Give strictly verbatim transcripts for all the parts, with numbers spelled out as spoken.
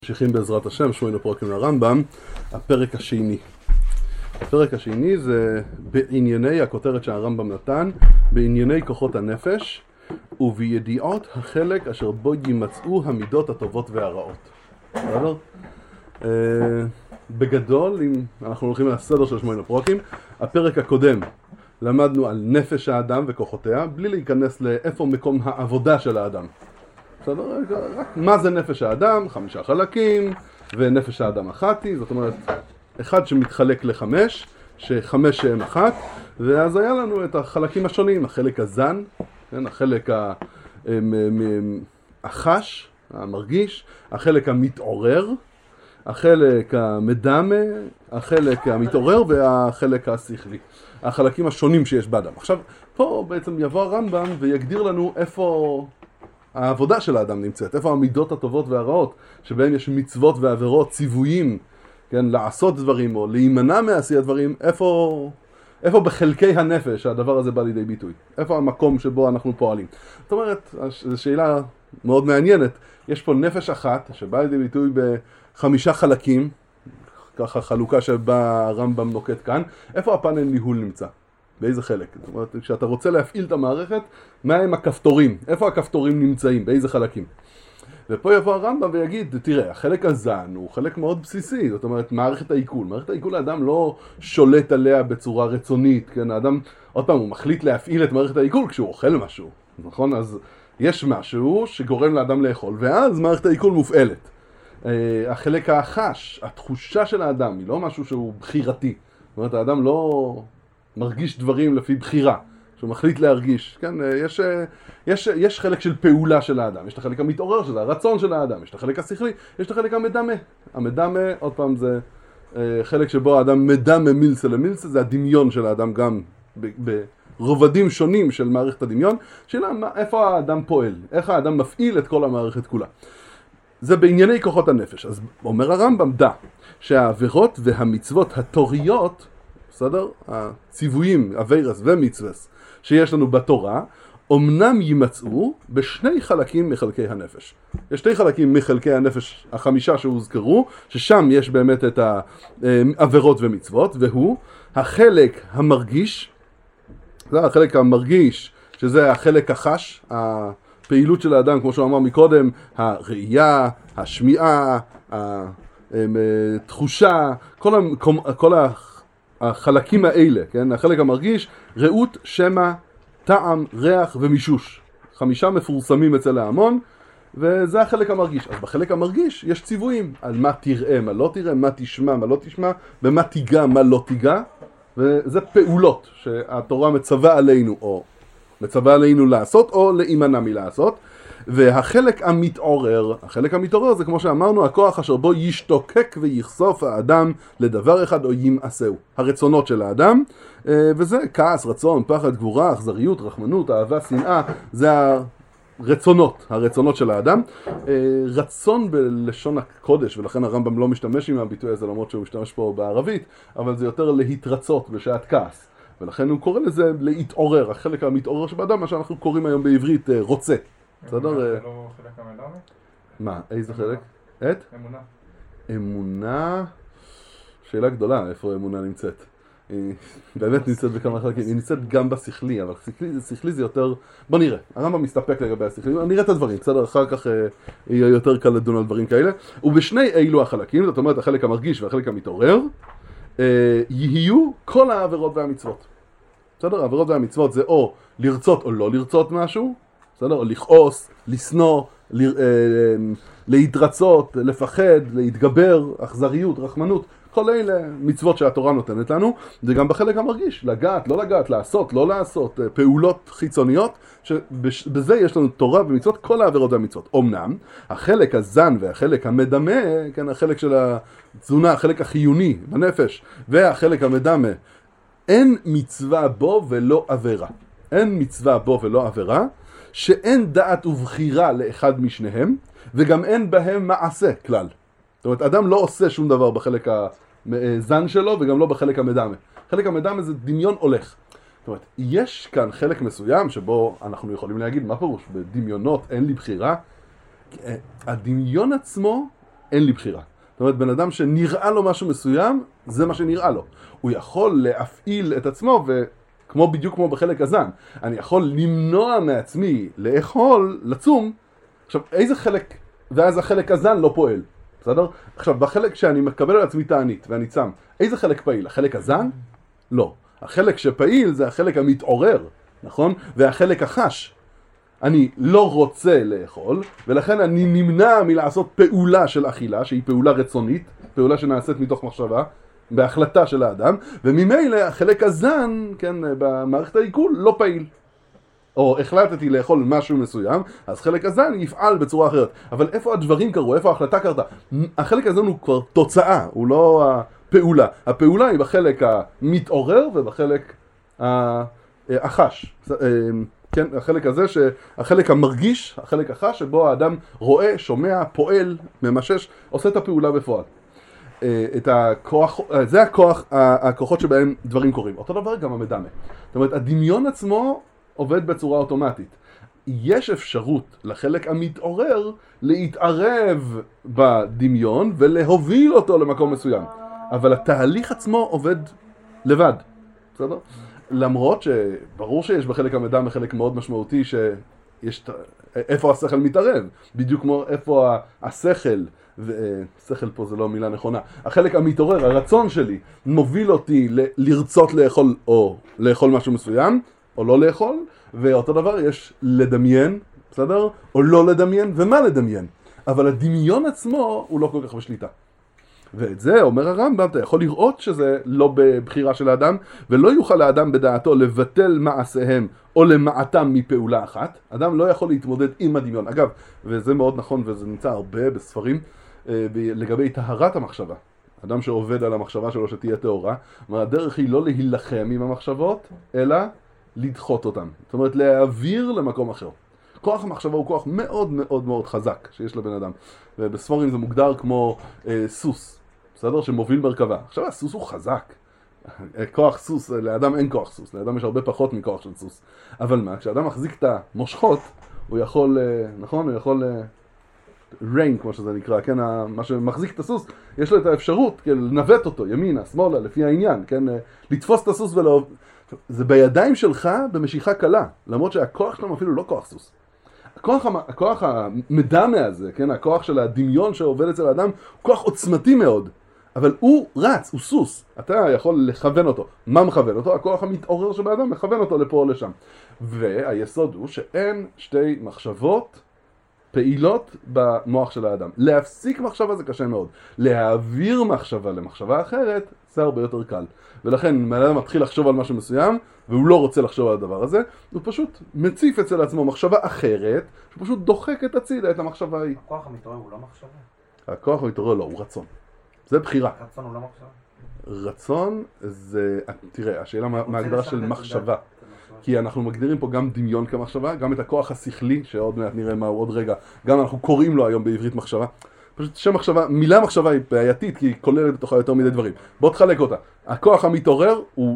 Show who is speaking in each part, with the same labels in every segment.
Speaker 1: ממשיכים בעזרת השם, שמונה פרקים לרמב"ם, הפרק השני. הפרק השני זה בענייני, הכותרת שהרמב"ם נתן, בענייני כוחות הנפש ובידיעות החלק אשר בו יימצאו המידות הטובות והרעות. בסדר? Uh, בגדול, אם אנחנו הולכים לסדר של שמונה פרקים, הפרק הקודם למדנו על נפש האדם וכוחותיה, בלי להיכנס לאיפה מקום העבודה של האדם. בסדר? רק מה זה נפש האדם? חמישה חלקים, ונפש האדם אחת היא, זאת אומרת, אחד שמתחלק לחמש, שחמש שהם אחת, ואז היה לנו את החלקים השונים, החלק הזן, כן? החלק החש, המרגיש, החלק המתעורר, החלק המדמה, החלק המתעורר והחלק השכלי. החלקים השונים שיש באדם. עכשיו, פה בעצם יבוא הרמב"ם ויגדיר לנו איפה העבודה של האדם נמצאת, איפה המידות הטובות והרעות, שבהם יש מצוות ועבירות, ציוויים, כן, לעשות דברים או להימנע מעשיית דברים, איפה, איפה בחלקי הנפש הדבר הזה בא לידי ביטוי? איפה המקום שבו אנחנו פועלים? זאת אומרת, זו שאלה מאוד מעניינת. יש פה נפש אחת שבאה לידי ביטוי בחמישה חלקים, ככה חלוקה שבה הרמב"ם נוקט כאן. איפה הפאנל ניהול נמצא? באיזה חלק? זאת אומרת, כשאתה רוצה להפעיל את המערכת, מה הם הכפתורים? איפה הכפתורים נמצאים? באיזה חלקים? ופה יבוא הרמב"ם ויגיד, תראה, החלק הזן הוא חלק מאוד בסיסי, זאת אומרת, מערכת העיכול. מערכת העיכול, האדם לא שולט עליה בצורה רצונית, כן? האדם, עוד פעם, הוא מחליט להפעיל את מערכת העיכול כשהוא אוכל משהו, נכון? אז יש משהו שגורם לאדם לאכול, ואז מערכת העיכול מופעלת. החלק החש, התחושה של האדם, היא לא משהו שהוא בחירתי. זאת אומרת, האדם לא מרגיש דברים לפי בחירה, שהוא מחליט להרגיש. כן, יש, יש, יש חלק של פעולה של האדם, יש את החלק המתעורר של הרצון של האדם, יש את החלק השכלי, יש את החלק המדמה. המדמה, עוד פעם, זה חלק שבו האדם מדמה מילסה למילסה, זה הדמיון של האדם גם ברובדים שונים של מערכת הדמיון. שאלה, איפה האדם פועל? איך האדם מפעיל את כל המערכת כולה? זה בענייני כוחות הנפש. אז אומר הרמב"ם, דע שהעבירות והמצוות התוריות, בסדר? הציוויים, אביירס ומצווס שיש לנו בתורה, אמנם יימצאו בשני חלקים מחלקי הנפש. יש שתי חלקים מחלקי הנפש החמישה שהוזכרו, ששם יש באמת את העבירות ומצוות, והוא החלק המרגיש, זה החלק המרגיש, שזה החלק החש, הפעילות של האדם, כמו שהוא אמר מקודם, הראייה, השמיעה, התחושה, כל, כל החלקים האלה, כן? החלק המרגיש, ראות, שמע, טעם, ריח ומישוש. חמישה מפורסמים אצל ההמון, וזה החלק המרגיש. אז בחלק המרגיש יש ציוויים על מה תראה, מה לא תראה, מה תשמע, מה לא תשמע, ומה תיגע, מה לא תיגע. וזה פעולות שהתורה מצווה עלינו, או מצווה עלינו לעשות, או להימנע מלעשות. והחלק המתעורר, החלק המתעורר זה כמו שאמרנו, הכוח אשר בו ישתוקק ויחשוף האדם לדבר אחד או ימעשהו. הרצונות של האדם, וזה כעס, רצון, פחד, גבורה, אכזריות, רחמנות, אהבה, שנאה, זה הרצונות, הרצונות של האדם. רצון בלשון הקודש, ולכן הרמב"ם לא משתמש עם הביטוי הזה, למרות שהוא משתמש פה בערבית, אבל זה יותר להתרצות בשעת כעס. ולכן הוא קורא לזה להתעורר, החלק המתעורר שבאדם, מה שאנחנו קוראים היום בעברית רוצה. בסדר?
Speaker 2: זה לא חלק המדמה?
Speaker 1: מה? איזה חלק? את?
Speaker 2: אמונה.
Speaker 1: אמונה... שאלה גדולה, איפה אמונה נמצאת? היא באמת נמצאת בכמה חלקים, היא נמצאת גם בשכלי, אבל שכלי זה יותר... בוא נראה, הרמב"ם מסתפק לגבי השכלי, נראה את הדברים, בסדר? אחר כך יהיה יותר קל לדון על דברים כאלה. ובשני אילו החלקים, זאת אומרת החלק המרגיש והחלק המתעורר, יהיו כל העבירות והמצוות. בסדר? העבירות והמצוות זה או לרצות או לא לרצות משהו, בסדר? או לכעוס, לשנוא, להתרצות, לפחד, להתגבר, אכזריות, רחמנות, כל אלה מצוות שהתורה נותנת לנו. זה גם בחלק המרגיש, לגעת, לא לגעת, לעשות, לא לעשות, פעולות חיצוניות, שבזה יש לנו תורה ומצוות, כל העבירות והמצוות. אמנם, החלק הזן והחלק המדמה, כן, החלק של התזונה, החלק החיוני בנפש, והחלק המדמה, אין מצווה בו ולא עבירה. אין מצווה בו ולא עבירה, שאין דעת ובחירה לאחד משניהם, וגם אין בהם מעשה כלל. זאת אומרת, אדם לא עושה שום דבר בחלק הזן שלו, וגם לא בחלק המדמה. חלק המדמה זה דמיון הולך. זאת אומרת, יש כאן חלק מסוים שבו אנחנו יכולים להגיד, מה פירוש? בדמיונות אין לי בחירה. הדמיון עצמו אין לי בחירה. זאת אומרת, בן אדם שנראה לו משהו מסוים, זה מה שנראה לו. הוא יכול להפעיל את עצמו, וכמו בדיוק כמו בחלק הזן, אני יכול למנוע מעצמי לאכול, לצום. עכשיו, איזה חלק, ואז החלק הזן לא פועל, בסדר? עכשיו, בחלק שאני מקבל על עצמי תענית ואני צם, איזה חלק פעיל? החלק הזן? לא. החלק שפעיל זה החלק המתעורר, נכון? והחלק החש. אני לא רוצה לאכול, ולכן אני נמנע מלעשות פעולה של אכילה, שהיא פעולה רצונית, פעולה שנעשית מתוך מחשבה, בהחלטה של האדם, וממילא החלק הזן, כן, במערכת העיכול, לא פעיל. או החלטתי לאכול משהו מסוים, אז חלק הזן יפעל בצורה אחרת. אבל איפה הדברים קרו? איפה ההחלטה קרתה? החלק הזן הוא כבר תוצאה, הוא לא הפעולה. הפעולה היא בחלק המתעורר ובחלק החש. כן, החלק הזה, החלק המרגיש, החלק החש, שבו האדם רואה, שומע, פועל, ממשש, עושה את הפעולה בפועל. את הכוח, זה הכוח, הכוחות שבהם דברים קורים. אותו דבר גם המדמה. זאת אומרת, הדמיון עצמו עובד בצורה אוטומטית. יש אפשרות לחלק המתעורר להתערב בדמיון ולהוביל אותו למקום מסוים. אבל התהליך עצמו עובד לבד. בסדר? למרות שברור שיש בחלק המדמה חלק מאוד משמעותי שיש איפה השכל מתערב. בדיוק כמו איפה השכל, ושכל פה זה לא מילה נכונה, החלק המתעורר, הרצון שלי, מוביל אותי ל- לרצות לאכול או לאכול משהו מסוים, או לא לאכול, ואותו דבר יש לדמיין, בסדר? או לא לדמיין, ומה לדמיין. אבל הדמיון עצמו הוא לא כל כך בשליטה. ואת זה אומר הרמב"ם, אתה יכול לראות שזה לא בבחירה של האדם, ולא יוכל האדם בדעתו לבטל מעשיהם או למעטם מפעולה אחת. אדם לא יכול להתמודד עם הדמיון. אגב, וזה מאוד נכון וזה נמצא הרבה בספרים, לגבי טהרת המחשבה. אדם שעובד על המחשבה שלו שתהיה טהורה, הדרך היא לא להילחם עם המחשבות, אלא לדחות אותן. זאת אומרת, להעביר למקום אחר. כוח המחשבה הוא כוח מאוד מאוד מאוד חזק שיש לבן אדם. ובספרים זה מוגדר כמו אה, סוס, בסדר? שמוביל מרכבה. עכשיו, הסוס הוא חזק. כוח סוס, לאדם אין כוח סוס, לאדם יש הרבה פחות מכוח של סוס. אבל מה, כשאדם מחזיק את המושכות, הוא יכול, אה, נכון? הוא יכול... אה, ריין, כמו שזה נקרא, כן, מה שמחזיק את הסוס, יש לו את האפשרות, כן, לנווט אותו, ימינה, שמאלה, לפי העניין, כן, לתפוס את הסוס ולא... זה בידיים שלך במשיכה קלה, למרות שהכוח שלנו אפילו לא כוח סוס. הכוח, הכוח המדמה הזה, כן, הכוח של הדמיון שעובד אצל האדם, הוא כוח עוצמתי מאוד, אבל הוא רץ, הוא סוס, אתה יכול לכוון אותו. מה מכוון אותו? הכוח המתעורר של האדם מכוון אותו לפה או לשם. והיסוד הוא שאין שתי מחשבות פעילות במוח של האדם. להפסיק מחשבה זה קשה מאוד. להעביר מחשבה למחשבה אחרת זה הרבה יותר קל. ולכן אם האדם מתחיל לחשוב על משהו מסוים והוא לא רוצה לחשוב על הדבר הזה, הוא פשוט מציף אצל עצמו מחשבה אחרת, שהוא פשוט דוחק את הצידה את המחשבה ההיא.
Speaker 2: הכוח המתעורר הוא לא מחשבה?
Speaker 1: הכוח המתעורר לא, הוא רצון. זה בחירה.
Speaker 2: רצון הוא לא מחשבה?
Speaker 1: רצון זה, תראה, השאלה מה ההגדרה של מחשבה. כי אנחנו מגדירים פה גם דמיון כמחשבה, גם את הכוח השכלי, שעוד מעט נראה מהו עוד רגע, גם אנחנו קוראים לו היום בעברית מחשבה. פשוט שם מחשבה, מילה מחשבה היא בעייתית, כי היא כוללת בתוכה יותר מדי דברים. בוא תחלק אותה. הכוח המתעורר הוא,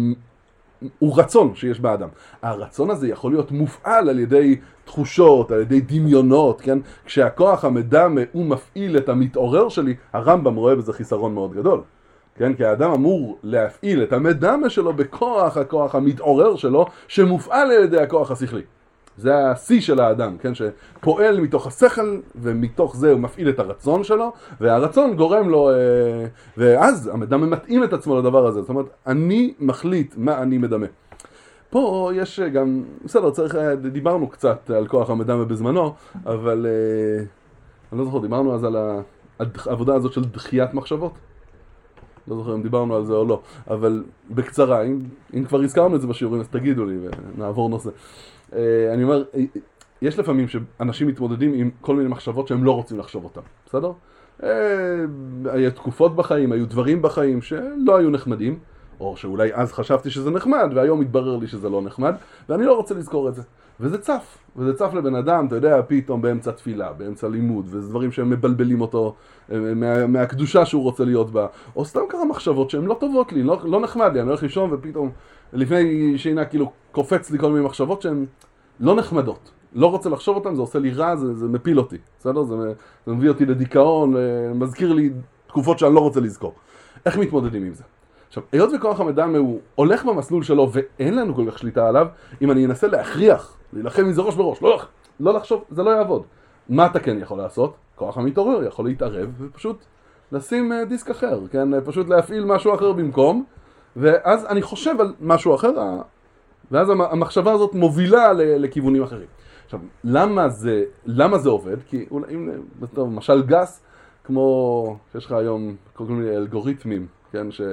Speaker 1: הוא רצון שיש באדם. הרצון הזה יכול להיות מופעל על ידי תחושות, על ידי דמיונות, כן? כשהכוח המדמה הוא מפעיל את המתעורר שלי, הרמב"ם רואה בזה חיסרון מאוד גדול. כן, כי האדם אמור להפעיל את המדמה שלו בכוח הכוח המתעורר שלו, שמופעל על ידי הכוח השכלי. זה השיא של האדם, כן, שפועל מתוך השכל, ומתוך זה הוא מפעיל את הרצון שלו, והרצון גורם לו, ואז המדמה מתאים את עצמו לדבר הזה. זאת אומרת, אני מחליט מה אני מדמה. פה יש גם, בסדר, צריך, דיברנו קצת על כוח המדמה בזמנו, אבל אני לא זוכר, דיברנו אז על העבודה הזאת של דחיית מחשבות. לא זוכר אם דיברנו על זה או לא, אבל בקצרה, אם, אם כבר הזכרנו את זה בשיעורים, אז תגידו לי ונעבור נושא. אני אומר, יש לפעמים שאנשים מתמודדים עם כל מיני מחשבות שהם לא רוצים לחשוב אותם, בסדר? היו תקופות בחיים, היו דברים בחיים שלא היו נחמדים, או שאולי אז חשבתי שזה נחמד, והיום מתברר לי שזה לא נחמד, ואני לא רוצה לזכור את זה. וזה צף, וזה צף לבן אדם, אתה יודע, פתאום באמצע תפילה, באמצע לימוד, וזה דברים שהם מבלבלים אותו מה, מהקדושה שהוא רוצה להיות בה, או סתם ככה מחשבות שהן לא טובות לי, לא, לא נחמד לי, אני הולך לישון ופתאום לפני שינה כאילו קופץ לי כל מיני מחשבות שהן לא נחמדות. לא רוצה לחשוב אותם, זה עושה לי רע, זה, זה מפיל אותי, בסדר? זה, זה מביא אותי לדיכאון, מזכיר לי תקופות שאני לא רוצה לזכור. איך מתמודדים עם זה? עכשיו, היות וכוח המדמה הוא הולך במסלול שלו ואין לנו כל כך שליטה עליו, אם אני אנסה להכריח, להילחם מזה ראש בראש, לא, לא לחשוב, זה לא יעבוד. מה אתה כן יכול לעשות? כוח המתעורר יכול להתערב ופשוט לשים דיסק אחר, כן? פשוט להפעיל משהו אחר במקום, ואז אני חושב על משהו אחר, ואז המחשבה הזאת מובילה לכיוונים אחרים. עכשיו, למה זה, למה זה עובד? כי אולי, אם, טוב, משל גס, כמו שיש לך היום כל מיני אלגוריתמים, כן? ש,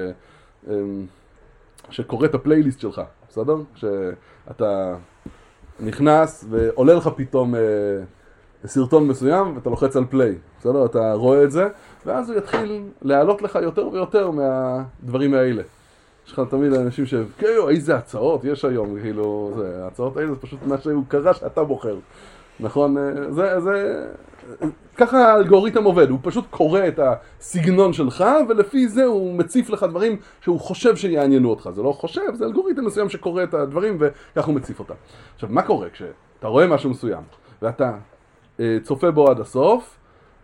Speaker 1: שקורא את הפלייליסט שלך, בסדר? שאתה נכנס ועולה לך פתאום סרטון מסוים ואתה לוחץ על פליי, בסדר? אתה רואה את זה, ואז הוא יתחיל להעלות לך יותר ויותר מהדברים האלה. יש לך תמיד אנשים ש... כאילו, איזה הצעות יש היום, כאילו, זה, ההצעות האלה זה פשוט מה שהוא קרא שאתה בוחר. נכון? זה, זה... ככה האלגוריתם עובד, הוא פשוט קורא את הסגנון שלך, ולפי זה הוא מציף לך דברים שהוא חושב שיעניינו אותך. זה לא חושב, זה אלגוריתם מסוים שקורא את הדברים, וכך הוא מציף אותם. עכשיו, מה קורה כשאתה רואה משהו מסוים, ואתה אה, צופה בו עד הסוף,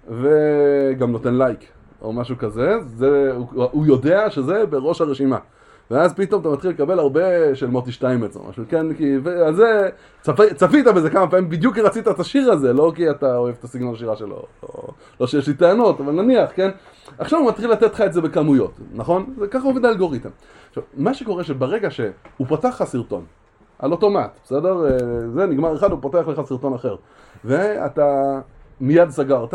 Speaker 1: וגם נותן לייק, או משהו כזה, זה, הוא, הוא יודע שזה בראש הרשימה. ואז פתאום אתה מתחיל לקבל הרבה של מוטי שטיימץ או משהו, כן? כי, אז זה, צפ... צפית בזה כמה פעמים, בדיוק כי רצית את השיר הזה, לא כי אתה אוהב את הסגנון השירה שלו, או... לא שיש לי טענות, אבל נניח, כן? עכשיו הוא מתחיל לתת לך את זה בכמויות, נכון? זה ככה עובד האלגוריתם. עכשיו, מה שקורה שברגע שהוא פותח לך סרטון, על אוטומט, בסדר? זה נגמר אחד, הוא פותח לך סרטון אחר, ואתה מיד סגרת,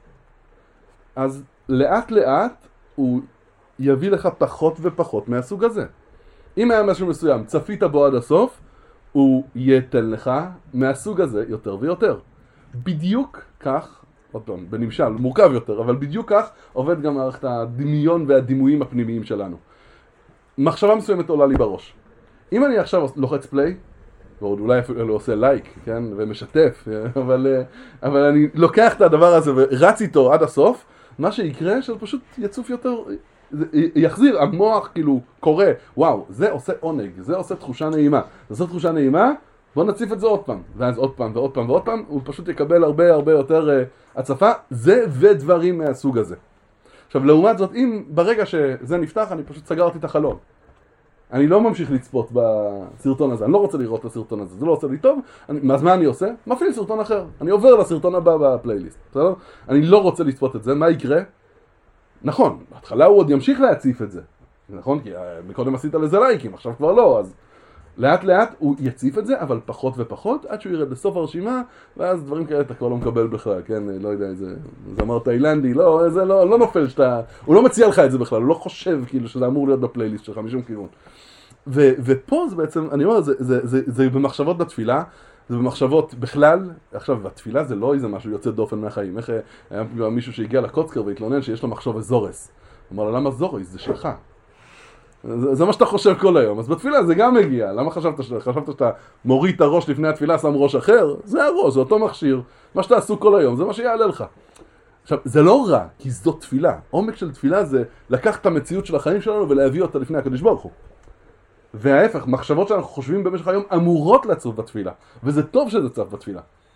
Speaker 1: אז לאט לאט הוא יביא לך פחות ופחות מהסוג הזה. אם היה משהו מסוים, צפית בו עד הסוף, הוא ייתן לך מהסוג הזה יותר ויותר. בדיוק כך, עוד פעם, בנמשל, מורכב יותר, אבל בדיוק כך עובד גם מערכת הדמיון והדימויים הפנימיים שלנו. מחשבה מסוימת עולה לי בראש. אם אני עכשיו לוחץ פליי, ועוד אולי אפילו עושה לייק, כן, ומשתף, אבל, אבל אני לוקח את הדבר הזה ורץ איתו עד הסוף, מה שיקרה שזה פשוט יצוף יותר, יחזיר, המוח כאילו קורא, וואו, זה עושה עונג, זה עושה תחושה נעימה, זה עושה תחושה נעימה, בוא נציף את זה עוד פעם, ואז עוד פעם ועוד פעם ועוד פעם, הוא פשוט יקבל הרבה הרבה יותר uh, הצפה, זה ודברים מהסוג הזה. עכשיו, לעומת זאת, אם ברגע שזה נפתח, אני פשוט סגרתי את החלון. אני לא ממשיך לצפות בסרטון הזה, אני לא רוצה לראות את הסרטון הזה, זה לא עושה לי טוב, אני, אז מה אני עושה? מפעיל סרטון אחר, אני עובר לסרטון הבא בפלייליסט, בסדר? אני לא רוצה לצפות את זה, מה יקרה? נכון, בהתחלה הוא עוד ימשיך להציף את זה, נכון? כי מקודם עשית לזה לייקים, עכשיו כבר לא, אז לאט לאט הוא יציף את זה, אבל פחות ופחות, עד שהוא ירד לסוף הרשימה, ואז דברים כאלה אתה כבר לא מקבל בכלל, כן? לא יודע, איזה זמר תאילנדי, לא, זה לא, לא נופל שאתה, הוא לא מציע לך את זה בכלל, הוא לא חושב כאילו שזה אמור להיות בפלייליסט שלך משום כיוון. ו, ופה זה בעצם, אני אומר, זה, זה, זה, זה במחשבות בתפילה, זה במחשבות בכלל, עכשיו, בתפילה זה לא איזה משהו יוצא דופן מהחיים. איך היה מישהו שהגיע לקוצקר והתלונן שיש לו מחשוב זורס. הוא אמר לו, למה זורס? זה שלך. זה, זה מה שאתה חושב כל היום. אז בתפילה זה גם מגיע. למה חשבת, חשבת שאתה מוריד את הראש לפני התפילה, שם ראש אחר? זה הראש, זה אותו מכשיר. מה שאתה עשו כל היום, זה מה שיעלה לך. עכשיו, זה לא רע, כי זו תפילה. עומק של תפילה זה לקח את המציאות של החיים שלנו ולהביא אותה לפני הקדוש ברוך הוא. וההפך, מחשבות שאנחנו חושבים במשך היום אמורות לצוף בתפילה, וזה טוב שזה צף בתפילה.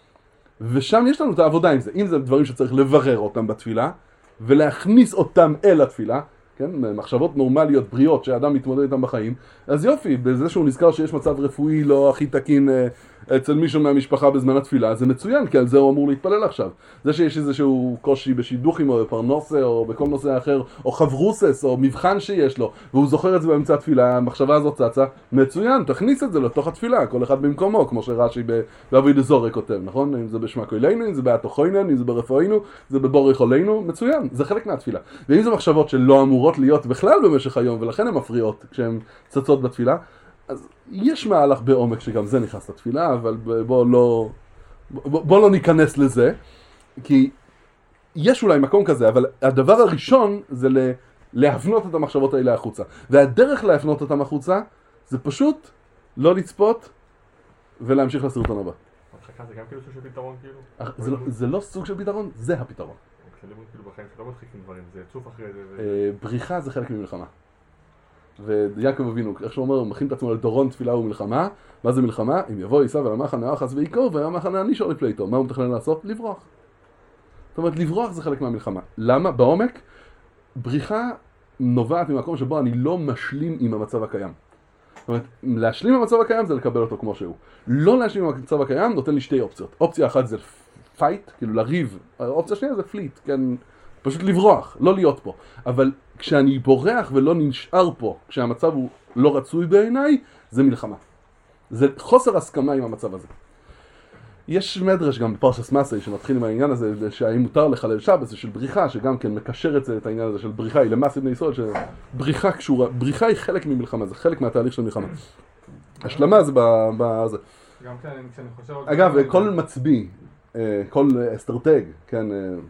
Speaker 1: ושם יש לנו את העבודה עם זה, אם זה דברים שצריך לברר אותם בתפילה, ולהכניס אותם אל התפילה, כן? מחשבות נורמליות, בריאות, שהאדם מתמודד איתם בחיים, אז יופי, בזה שהוא נזכר שיש מצב רפואי לא הכי תקין אצל מישהו מהמשפחה בזמן התפילה, זה מצוין, כי על זה הוא אמור להתפלל עכשיו. זה שיש איזשהו קושי בשידוכים או בפרנוסה או בכל נושא אחר, או חברוסס או מבחן שיש לו, והוא זוכר את זה באמצע התפילה, המחשבה הזאת צצה, מצוין, תכניס את זה לתוך התפילה, כל אחד במקומו, כמו שרש"י באביד זורק כותב, נכון? אם זה בשמה קוילנו, אם זה בהתוכוינן, אם זה ברפואינו, זה בבורך עולנו, מצוין, זה חלק מהתפילה. ואם זה מחשבות שלא אמורות להיות בכלל במשך היום, ולכן הן מפריעות כשהן צצות בתפילה, אז יש מהלך בעומק שגם זה נכנס לתפילה, אבל בוא לא, בוא, בוא לא ניכנס לזה, כי יש אולי מקום כזה, אבל הדבר הראשון זה להבנות את המחשבות האלה החוצה. והדרך להבנות אותם החוצה זה פשוט לא לצפות ולהמשיך לסרטון הבא.
Speaker 2: הדחקה זה גם כאילו סוג של פתרון כאילו?
Speaker 1: זה לא, זה לא סוג של פתרון, זה הפתרון.
Speaker 2: כשאני אומר כאילו בחיים שלא מדחיקים דברים, זה צוף אחרי זה ו...
Speaker 1: בריחה זה חלק ממלחמה. ויעקב אבינו, איך שהוא אומר, הוא מכין את עצמו לדורון תפילה ומלחמה. מה זה מלחמה? אם יבוא עשיו אל המחנה האחז ויקור, והמחנה הנשאר לפליטו. מה הוא מתכנן לעשות? לברוח. זאת אומרת, לברוח זה חלק מהמלחמה. למה? בעומק, בריחה נובעת ממקום שבו אני לא משלים עם המצב הקיים. זאת אומרת, להשלים עם המצב הקיים זה לקבל אותו כמו שהוא. לא להשלים עם המצב הקיים נותן לי שתי אופציות. אופציה אחת זה פייט, כאילו לריב. האופציה שנייה זה פליט, כן? פשוט לברוח, לא להיות פה. אבל כשאני בורח ולא נשאר פה, כשהמצב הוא לא רצוי בעיניי, זה מלחמה. זה חוסר הסכמה עם המצב הזה. יש מדרש גם בפרשת מסעי שמתחיל עם העניין הזה, שהאם מותר לחלל שבת, זה של בריחה, שגם כן מקשר את זה, את העניין הזה של בריחה, היא למעשה בני ישראל, שבריחה קשורה, בריחה היא חלק ממלחמה, זה חלק מהתהליך של מלחמה. השלמה זה בזה.
Speaker 2: גם כשאני חושב...
Speaker 1: אגב, כל מצביא, כל אסטרטג, כן,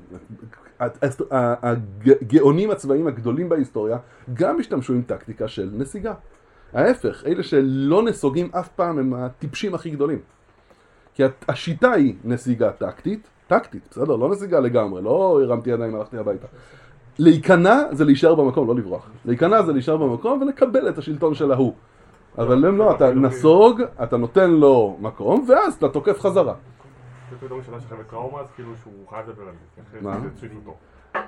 Speaker 1: הגאונים הצבאיים הגדולים בהיסטוריה, גם השתמשו עם טקטיקה של נסיגה. ההפך, אלה שלא נסוגים אף פעם הם הטיפשים הכי גדולים. כי השיטה היא נסיגה טקטית, טקטית, בסדר, לא נסיגה לגמרי, לא הרמתי ידיים, הלכתי הביתה. להיכנע זה להישאר במקום, לא לברוח. להיכנע זה להישאר במקום ולקבל את השלטון של ההוא. אבל אם לא, אתה נסוג, אתה נותן לו מקום, ואז אתה תוקף חזרה.
Speaker 2: זה פתאום שאלה שחייב טראומה, אז כאילו שהוא חייב לדבר על זה.
Speaker 1: מה?
Speaker 2: זה צפיף אותו.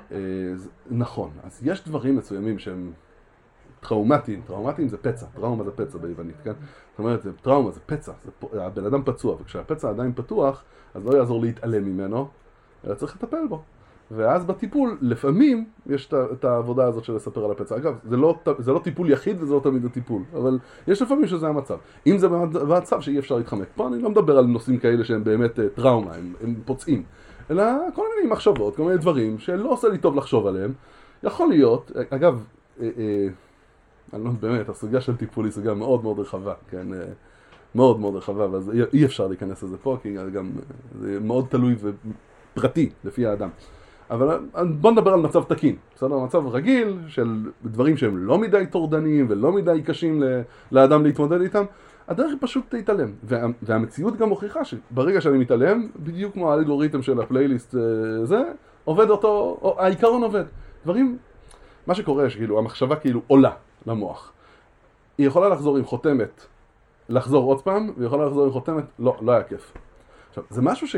Speaker 1: נכון, אז יש דברים מסוימים שהם טראומטיים, טראומטיים זה פצע, טראומה זה פצע ביוונית, כן? זאת אומרת, טראומה זה פצע, זה, הבן אדם פצוע, וכשהפצע עדיין פתוח, אז לא יעזור להתעלם ממנו, אלא צריך לטפל בו. ואז בטיפול, לפעמים, יש את העבודה הזאת של לספר על הפצע. אגב, זה לא, זה לא טיפול יחיד וזה לא תמיד הטיפול, אבל יש לפעמים שזה המצב. אם זה במצב שאי אפשר להתחמק. פה אני לא מדבר על נושאים כאלה שהם באמת טראומה, הם, הם פוצעים, אלא כל מיני מחשבות, כל מיני דברים שלא עושה לי טוב לחשוב עליהם. יכול להיות, אגב, אה, אה, אני לא באמת, הסוגיה של טיפול היא סוגיה מאוד מאוד רחבה, כן? מאוד מאוד רחבה, ואז אי אפשר להיכנס לזה פה, כי גם זה מאוד תלוי ופרטי לפי האדם. אבל בוא נדבר על מצב תקין, בסדר? מצב רגיל של דברים שהם לא מדי טורדניים ולא מדי קשים לאדם להתמודד איתם, הדרך פשוט להתעלם. וה, והמציאות גם מוכיחה שברגע שאני מתעלם, בדיוק כמו האלגוריתם של הפלייליסט זה, עובד אותו, העיקרון עובד. דברים, מה שקורה שכאילו המחשבה כאילו עולה למוח. היא יכולה לחזור עם חותמת, לחזור עוד פעם, והיא יכולה לחזור עם חותמת, לא, לא היה כיף. עכשיו, זה משהו ש...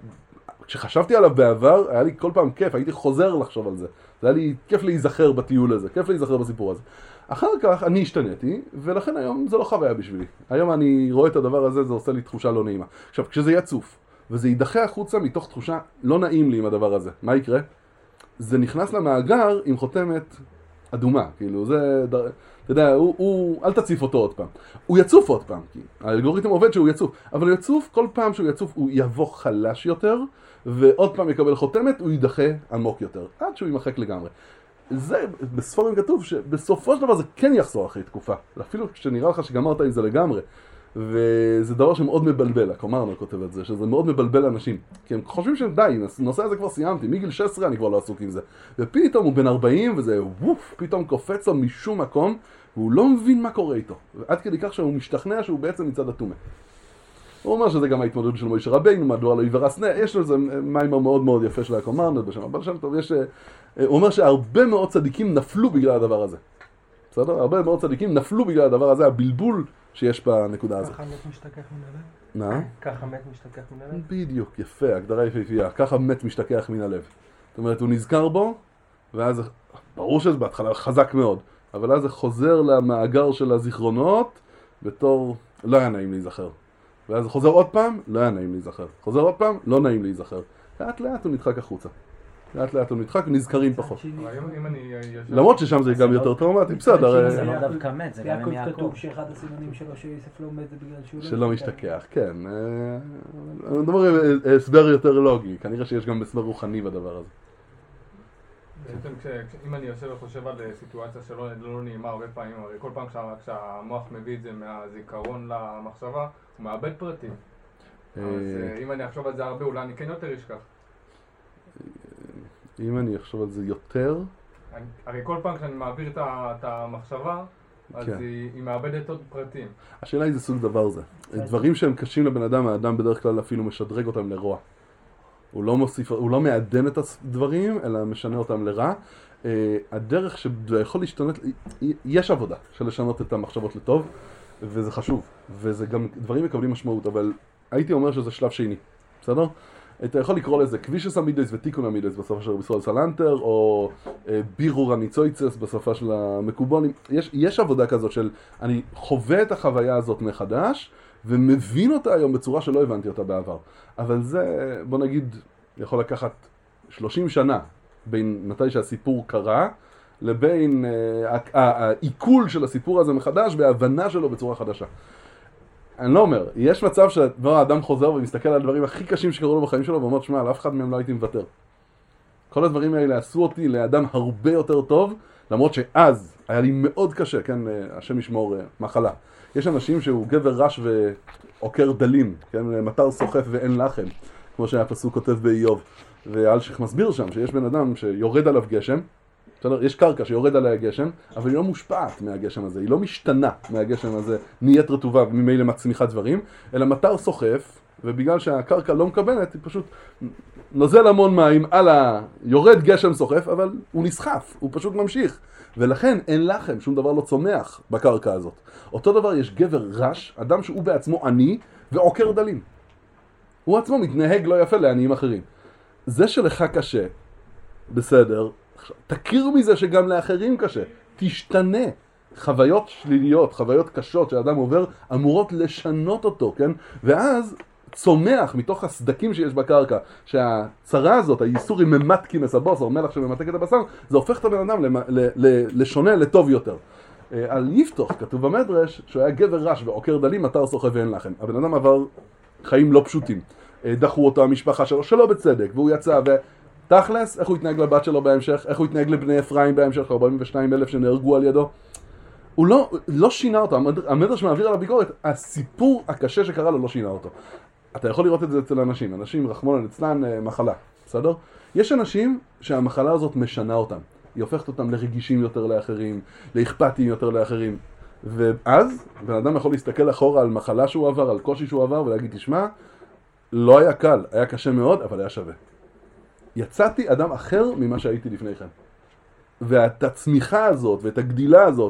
Speaker 1: כשחשבתי עליו בעבר, היה לי כל פעם כיף, הייתי חוזר לחשוב על זה. זה היה לי כיף להיזכר בטיול הזה, כיף להיזכר בסיפור הזה. אחר כך אני השתניתי, ולכן היום זה לא חוויה בשבילי. היום אני רואה את הדבר הזה, זה עושה לי תחושה לא נעימה. עכשיו, כשזה יצוף, וזה יידחה החוצה מתוך תחושה לא נעים לי עם הדבר הזה, מה יקרה? זה נכנס למאגר עם חותמת אדומה, כאילו זה, אתה יודע, הוא, הוא, אל תציף אותו עוד פעם. הוא יצוף עוד פעם, כי האלגוריתם עובד שהוא יצוף, אבל הוא יצוף, כל פעם שהוא יצוף הוא יבוא חלש יותר, ועוד פעם יקבל חותמת, הוא יידחה עמוק יותר, עד שהוא יימחק לגמרי. זה, בספרים כתוב שבסופו של דבר זה כן יחזור אחרי תקופה, אפילו כשנראה לך שגמרת עם זה לגמרי. וזה דבר שמאוד מבלבל, הקומרנו כותב את זה, שזה מאוד מבלבל אנשים. כי הם חושבים שהם די, הנושא הזה כבר סיימתי, מגיל שש עשרה אני כבר לא עסוק עם זה. ופתאום הוא בן ארבעים וזה ווף, פתאום קופץ לו משום מקום, והוא לא מבין מה קורה איתו. ועד כדי כך שהוא משתכנע שהוא בעצם מצד התומה. הוא אומר שזה גם ההתמודדות של מוישה רבינו, מדוע לא יברס נה, יש לו איזה מיימר מאוד מאוד יפה של הקומרנו, בשם הבעל שם טוב, יש... הוא אומר שהרבה מאוד צדיקים נפלו בגלל הדבר הזה. בסדר? הרבה מאוד צדיקים נפלו בגלל הדבר הזה, הבלבול שיש בנקודה הזאת.
Speaker 2: ככה מת משתכח מן הלב?
Speaker 1: מה?
Speaker 2: ככה מת משתכח מן הלב?
Speaker 1: בדיוק, יפה, הגדרה יפהפייה. ככה מת משתכח מן הלב. זאת אומרת, הוא נזכר בו, ואז, ברור שזה בהתחלה חזק מאוד, אבל אז זה חוזר למאגר של הזיכרונות, בתור, לא היה נעים להיזכר. ואז זה חוזר עוד פעם, לא היה נעים להיזכר. חוזר עוד פעם, לא נעים להיזכר. לאט לאט הוא נדחק החוצה. לאט לאט הוא נדחק ונזכרים פחות. למרות ששם זה גם יותר טראומטי, בסדר.
Speaker 3: זה לא דווקא מת, זה גם עם יעקב.
Speaker 4: כתוב שאחד הסימנים שלו שיוסף לא מת זה בגלל שהוא לא
Speaker 1: שלא משתכח, כן. אני מדבר הסבר יותר לוגי, כנראה שיש גם הסבר רוחני בדבר הזה.
Speaker 2: בעצם אם אני יושב וחושב על סיטואציה שלא נעימה הרבה פעמים, הרי כל פעם כשהמוח מביא את זה מהזיכרון למחשבה, הוא מאבד פרטים. אז אם אני אחשוב על זה הרבה, אולי אני כן יותר אשכח.
Speaker 1: אם אני אחשוב על זה יותר...
Speaker 2: הרי כל פעם כשאני מעביר את המחשבה, אז היא מאבדת עוד פרטים.
Speaker 1: השאלה היא זה סוג דבר זה. דברים שהם קשים לבן אדם, האדם בדרך כלל אפילו משדרג אותם לרוע. הוא לא מוסיף, הוא לא מעדן את הדברים, אלא משנה אותם לרע. הדרך שזה יכול להשתנות, יש עבודה של לשנות את המחשבות לטוב, וזה חשוב, וזה גם דברים מקבלים משמעות, אבל הייתי אומר שזה שלב שני, בסדר? אתה יכול לקרוא לזה כבישס המידס ותיקון המידס בשפה של ישראל סלנטר, או בירור הניצויצס בשפה של המקובולים. יש, יש עבודה כזאת של אני חווה את החוויה הזאת מחדש, ומבין אותה היום בצורה שלא הבנתי אותה בעבר. אבל זה, בוא נגיד, יכול לקחת שלושים שנה בין מתי שהסיפור קרה, לבין העיכול של הסיפור הזה מחדש וההבנה שלו בצורה חדשה. אני לא אומר, יש מצב שהאדם חוזר ומסתכל על הדברים הכי קשים שקרו לו בחיים שלו ואומר, שמע, על אף אחד מהם לא הייתי מוותר. כל הדברים האלה עשו אותי לאדם הרבה יותר טוב, למרות שאז היה לי מאוד קשה, כן, השם ישמור מחלה. יש אנשים שהוא גבר רש ועוקר דלים, כן, מטר סוחף ואין לחם, כמו שהפסוק כותב באיוב. ואלשיך מסביר שם שיש בן אדם שיורד עליו גשם, יש קרקע שיורד עליה גשם, אבל היא לא מושפעת מהגשם הזה, היא לא משתנה מהגשם הזה, נהיית רטובה וממילא מצמיחה דברים, אלא מטר סוחף, ובגלל שהקרקע לא מקבלת, היא פשוט נוזל המון מים על ה... יורד גשם סוחף, אבל הוא נסחף, הוא פשוט ממשיך. ולכן אין לכם, שום דבר לא צומח בקרקע הזאת. אותו דבר יש גבר רש, אדם שהוא בעצמו עני ועוקר דלים. הוא עצמו מתנהג לא יפה לעניים אחרים. זה שלך קשה, בסדר, תכיר מזה שגם לאחרים קשה, תשתנה. חוויות שליליות, חוויות קשות שהאדם עובר, אמורות לשנות אותו, כן? ואז צומח מתוך הסדקים שיש בקרקע, שהצרה הזאת, הייסור היא ממתקי מסבוס, או מלח שממתק את הבשר, זה הופך את הבן אדם לשונה, לטוב יותר. על יפתוח, כתוב במדרש, שהוא היה גבר רש ועוקר דלים, מטר סוחף ואין לכם. הבן אדם עבר חיים לא פשוטים. דחו אותו המשפחה שלו, שלא בצדק, והוא יצא, ותכלס, איך הוא התנהג לבת שלו בהמשך, איך הוא התנהג לבני אפרים בהמשך, ארבעים ושניים אלף שנהרגו על ידו. הוא לא, לא שינה אותו, המדרש מעביר על הביקורת, הסיפור הקשה שקרה לו לא שינה אותו. אתה יכול לראות את זה אצל אנשים, אנשים רחמנא ליצלן מחלה, בסדר? יש אנשים שהמחלה הזאת משנה אותם, היא הופכת אותם לרגישים יותר לאחרים, לאכפתיים יותר לאחרים, ואז בן אדם יכול להסתכל אחורה על מחלה שהוא עבר, על קושי שהוא עבר, ולהגיד, תשמע, לא היה קל, היה קשה מאוד, אבל היה שווה. יצאתי אדם אחר ממה שהייתי לפני כן. ואת הצמיחה הזאת, ואת הגדילה הזאת,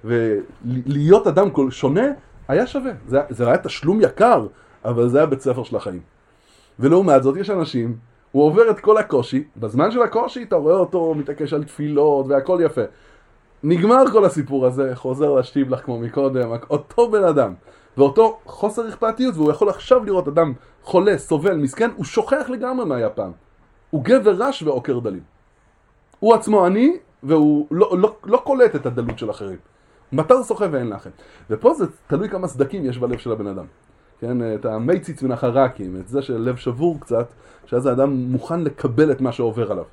Speaker 1: ולהיות אדם כל שונה, היה שווה. זה, זה היה תשלום יקר, אבל זה היה בית ספר של החיים. ולעומת זאת, יש אנשים, הוא עובר את כל הקושי, בזמן של הקושי אתה רואה אותו מתעקש על תפילות, והכל יפה. נגמר כל הסיפור הזה, חוזר להשתיב לך כמו מקודם, אותו בן אדם. ואותו חוסר אכפתיות, והוא יכול עכשיו לראות אדם חולה, סובל, מסכן, הוא שוכח לגמרי מה היה פעם. הוא גבר רש ועוקר דלים. הוא עצמו עני, והוא לא, לא, לא קולט את הדלות של אחרים. מטר סוחף ואין לכם. ופה זה תלוי כמה סדקים יש בלב של הבן אדם. כן, את המייציץ מן החרקים, את זה של לב שבור קצת, שאז האדם מוכן לקבל את מה שעובר עליו.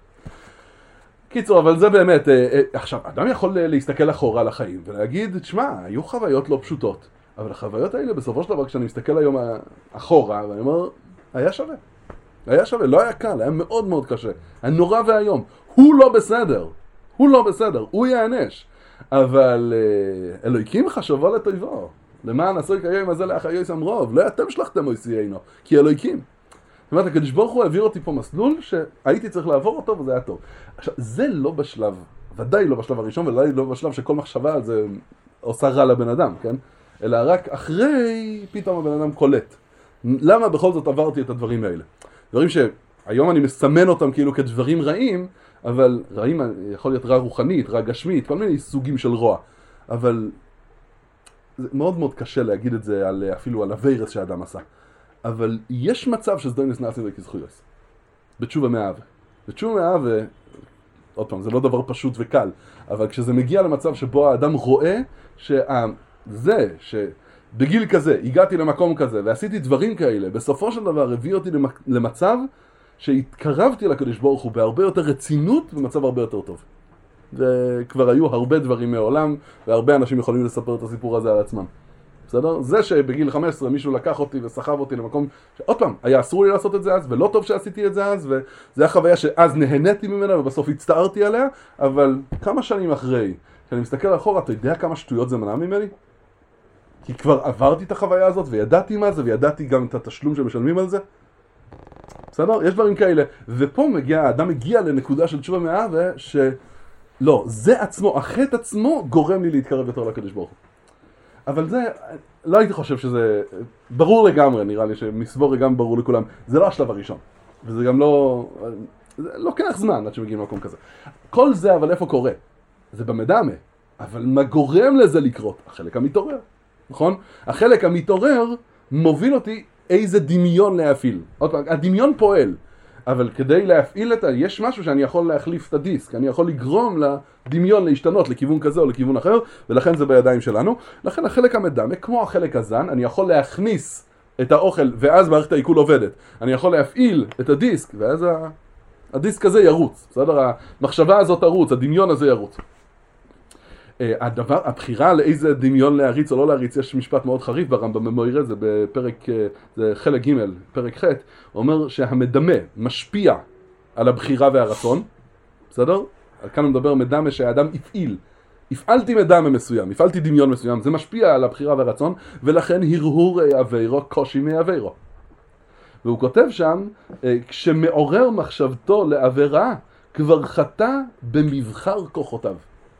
Speaker 1: קיצור, אבל זה באמת, עכשיו, אדם יכול להסתכל אחורה על החיים ולהגיד, תשמע, היו חוויות לא פשוטות. אבל החוויות האלה בסופו של דבר, כשאני מסתכל היום אחורה, ואני אומר, היה שווה. היה שווה, לא היה קל, היה מאוד מאוד קשה. היה נורא והיום. הוא לא בסדר. הוא לא בסדר, הוא יענש. אבל אלוהיקים חשבו לטויבו. למען עשוי כיום הזה לאחר יויסם רוב. לא אתם שלחתם מויסיינו, כי אלוהיקים. זאת אומרת, הקדוש ברוך הוא העביר אותי פה מסלול שהייתי צריך לעבור אותו וזה היה טוב. עכשיו, זה לא בשלב, ודאי לא בשלב הראשון, ודאי לא בשלב שכל מחשבה על זה עושה רע לבן אדם, כן? אלא רק אחרי פתאום הבן אדם קולט. למה בכל זאת עברתי את הדברים האלה? דברים שהיום אני מסמן אותם כאילו כדברים רעים, אבל רעים יכול להיות רע רוחנית, רע גשמית, כל מיני סוגים של רוע. אבל זה מאוד מאוד קשה להגיד את זה על, אפילו על הווירס שהאדם עשה. אבל יש מצב שזדוינס נעשים וכזכויוס. בתשובה מאהבה. בתשובה מאהבה, עוד פעם, זה לא דבר פשוט וקל, אבל כשזה מגיע למצב שבו האדם רואה שזה, שבגיל כזה, הגעתי למקום כזה ועשיתי דברים כאלה, בסופו של דבר הביא אותי למצב שהתקרבתי לקדוש ברוך הוא בהרבה יותר רצינות במצב הרבה יותר טוב. וכבר היו הרבה דברים מעולם, והרבה אנשים יכולים לספר את הסיפור הזה על עצמם. בסדר? זה שבגיל חמש עשרה מישהו לקח אותי וסחב אותי למקום שעוד פעם, היה אסור לי לעשות את זה אז, ולא טוב שעשיתי את זה אז, וזה היה חוויה שאז נהניתי ממנה ובסוף הצטערתי עליה, אבל כמה שנים אחרי, כשאני מסתכל אחורה, אתה יודע כמה שטויות זה מנע ממני? כי כבר עברתי את החוויה הזאת, וידעתי מה זה, וידעתי גם את התשלום שמשלמים על זה. בסדר? יש דברים כאלה. ופה מגיע, האדם מגיע לנקודה של תשובה מהווה, שלא, זה עצמו, החטא עצמו גורם לי להתקרב יותר לקדוש ברוך הוא. אבל זה, לא הייתי חושב שזה, ברור לגמרי, נראה לי שמסבור גם ברור לכולם, זה לא השלב הראשון. וזה גם לא, זה לוקח זמן עד שמגיעים למקום כזה. כל זה, אבל איפה קורה? זה במדמה. אבל מה גורם לזה לקרות? החלק המתעורר, נכון? החלק המתעורר מוביל אותי איזה דמיון להפעיל. עוד פעם, הדמיון פועל, אבל כדי להפעיל את ה... יש משהו שאני יכול להחליף את הדיסק, אני יכול לגרום לדמיון להשתנות לכיוון כזה או לכיוון אחר, ולכן זה בידיים שלנו. לכן החלק המדמה, כמו החלק הזן, אני יכול להכניס את האוכל, ואז מערכת העיכול עובדת. אני יכול להפעיל את הדיסק, ואז ה... הדיסק הזה ירוץ. בסדר? המחשבה הזאת תרוץ, הדמיון הזה ירוץ. הדבר, הבחירה לאיזה דמיון להריץ או לא להריץ, יש משפט מאוד חריף ברמב"ם במוירא, זה בפרק, זה חלק ג', פרק ח', הוא אומר שהמדמה משפיע על הבחירה והרצון, בסדר? כאן הוא מדבר מדמה שהאדם הפעיל, הפעלתי מדמה מסוים, הפעלתי דמיון מסוים, זה משפיע על הבחירה והרצון, ולכן הרהור עבירו קושי מעבירו. והוא כותב שם, כשמעורר מחשבתו לעבירה, כבר חטא במבחר כוחותיו.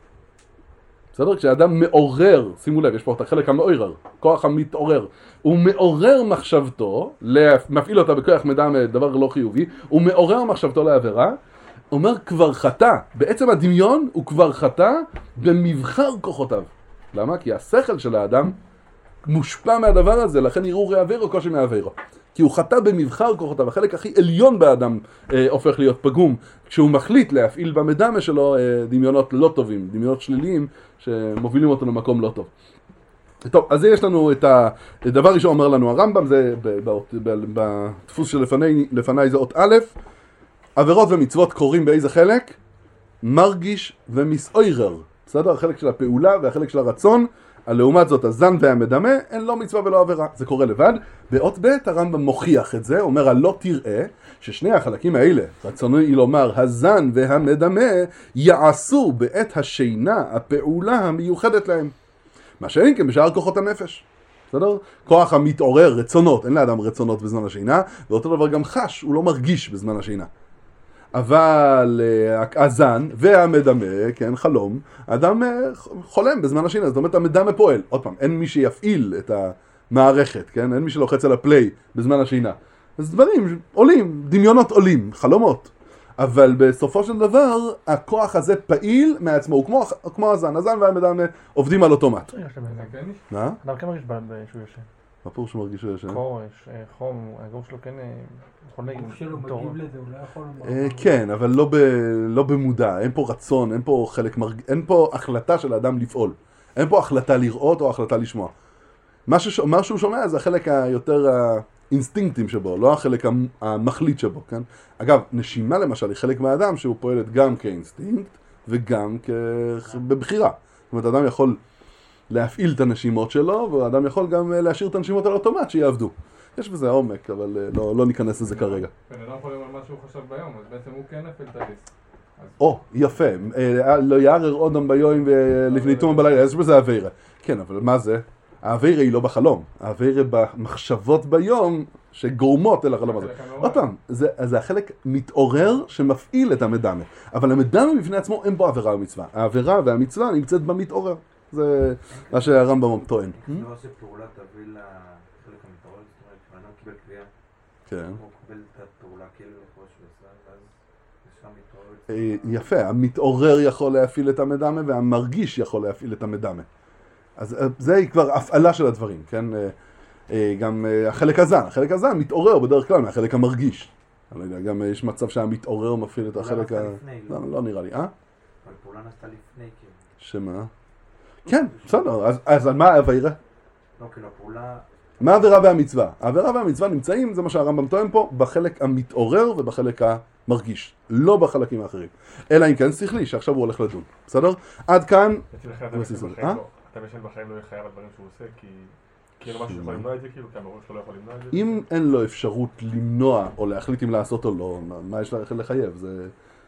Speaker 1: בסדר? כשאדם מעורר, שימו לב, יש פה את החלק המעורר, כוח המתעורר, הוא מעורר מחשבתו, מפעיל אותה בכוח מדמה, דבר לא חיובי, הוא מעורר מחשבתו לעבירה, אומר כבר חטא, בעצם הדמיון הוא כבר חטא במבחר כוחותיו. למה? כי השכל של האדם מושפע מהדבר הזה, לכן ערעור עבירו קושי מעבירו. כי הוא חטא במבחר כוחותיו, החלק הכי עליון באדם אה, הופך להיות פגום, כשהוא מחליט להפעיל במדמה שלו אה, דמיונות לא טובים, דמיונות שליליים שמובילים אותו למקום לא טוב. טוב, אז יש לנו את הדבר ראשון אומר לנו הרמב"ם, זה בדפוס שלפני לפני זה אות א', עבירות ומצוות קורים באיזה חלק? מרגיש ומסעורר, בסדר? החלק של הפעולה והחלק של הרצון, לעומת זאת הזן והמדמה, אין לא מצווה ולא עבירה. זה קורה לבד. באות ב' הרמב"ם מוכיח את זה, אומר הלא תראה ששני החלקים האלה, רצוני לומר, הזן והמדמה, יעשו בעת השינה, הפעולה המיוחדת להם. מה שאין כן בשאר כוחות הנפש. בסדר? כוח המתעורר, רצונות, אין לאדם רצונות בזמן השינה, ואותו דבר גם חש, הוא לא מרגיש בזמן השינה. אבל הזן והמדמה, כן, חלום, האדם חולם בזמן השינה, זאת אומרת המדמה פועל. עוד פעם, אין מי שיפעיל את המערכת, כן? אין מי שלוחץ על הפליי בזמן השינה. אז דברים עולים, דמיונות עולים, חלומות. אבל בסופו של דבר, הכוח הזה פעיל מעצמו, הוא כמו, כמו הזן, הזן והמדמה עובדים על אוטומט. מה?
Speaker 2: אדם כן מרגיש שהוא ישן.
Speaker 1: מה פירוש שהוא מרגיש שהוא ישן?
Speaker 2: קורש, חום, הגוף שלו כן...
Speaker 4: הגוף שלו מגיב לזה, הוא לא יכול...
Speaker 1: כן, אבל לא במודע, אין פה רצון, אין פה חלק מרג... אין פה החלטה של האדם לפעול. אין פה החלטה לראות או החלטה לשמוע. מה שהוא שומע זה החלק היותר האינסטינקטים שבו, לא החלק המחליט שבו, כן? אגב, נשימה למשל היא חלק מהאדם שהוא פועלת גם כאינסטינקט וגם בבחירה. זאת אומרת, האדם יכול להפעיל את הנשימות שלו, והאדם יכול גם להשאיר את הנשימות על אוטומט שיעבדו. יש בזה עומק, אבל לא, לא ניכנס לזה כרגע.
Speaker 2: בן אדם חולם על מה שהוא חשב ביום, אז בעצם הוא כן הפעיל את הדיסק.
Speaker 1: או, יפה. לא יערר אודם ביום ולפני תום בלילה, יש בזה עבירה. כן, אבל מה זה? העבירה היא לא בחלום. העבירה במחשבות ביום שגורמות אל החלום הזה. עוד פעם, זה, זה החלק מתעורר שמפעיל את המדמה. אבל המדמה בפני עצמו אין בו עבירה ומצווה. העבירה והמצווה נמצאת במתעורר. זה מה שהרמב"ם טוען.
Speaker 5: לא עושה פעולה תביא לחלק המתעורר, זאת אומרת, כשאדם קיבל קביעה, הוא קיבל את הפעולה כאילו לכל שהוא עשה, ואז יש שם מתעורר.
Speaker 1: יפה, המתעורר יכול להפעיל את המדמה והמרגיש יכול להפעיל את המדמה. אז זה כבר הפעלה של הדברים, כן? גם החלק הזן, החלק הזן מתעורר בדרך כלל מהחלק המרגיש. אני לא יודע, גם יש מצב שהמתעורר מפעיל את החלק ה... לא נראה לי, אה?
Speaker 5: אבל פעולה נעשתה לפני, כאילו.
Speaker 1: שמה? כן, בסדר, אז על מה העבירה?
Speaker 5: לא, כאילו הפעולה...
Speaker 1: מה העבירה והמצווה? העבירה והמצווה נמצאים, זה מה שהרמב"ם טוען פה, בחלק המתעורר ובחלק המרגיש, לא בחלקים האחרים. אלא אם כן שכלי, שעכשיו הוא הולך לדון, בסדר? עד כאן...
Speaker 2: אתה בשל בחיים לא יהיה חייב על דברים שהוא עושה, כי כאילו משהו שיכול למנוע את זה, כאילו, כי המורים שלו לא יכול למנוע את זה.
Speaker 1: אם אין לו אפשרות למנוע או להחליט אם לעשות או לא, מה יש לך לחייב? זה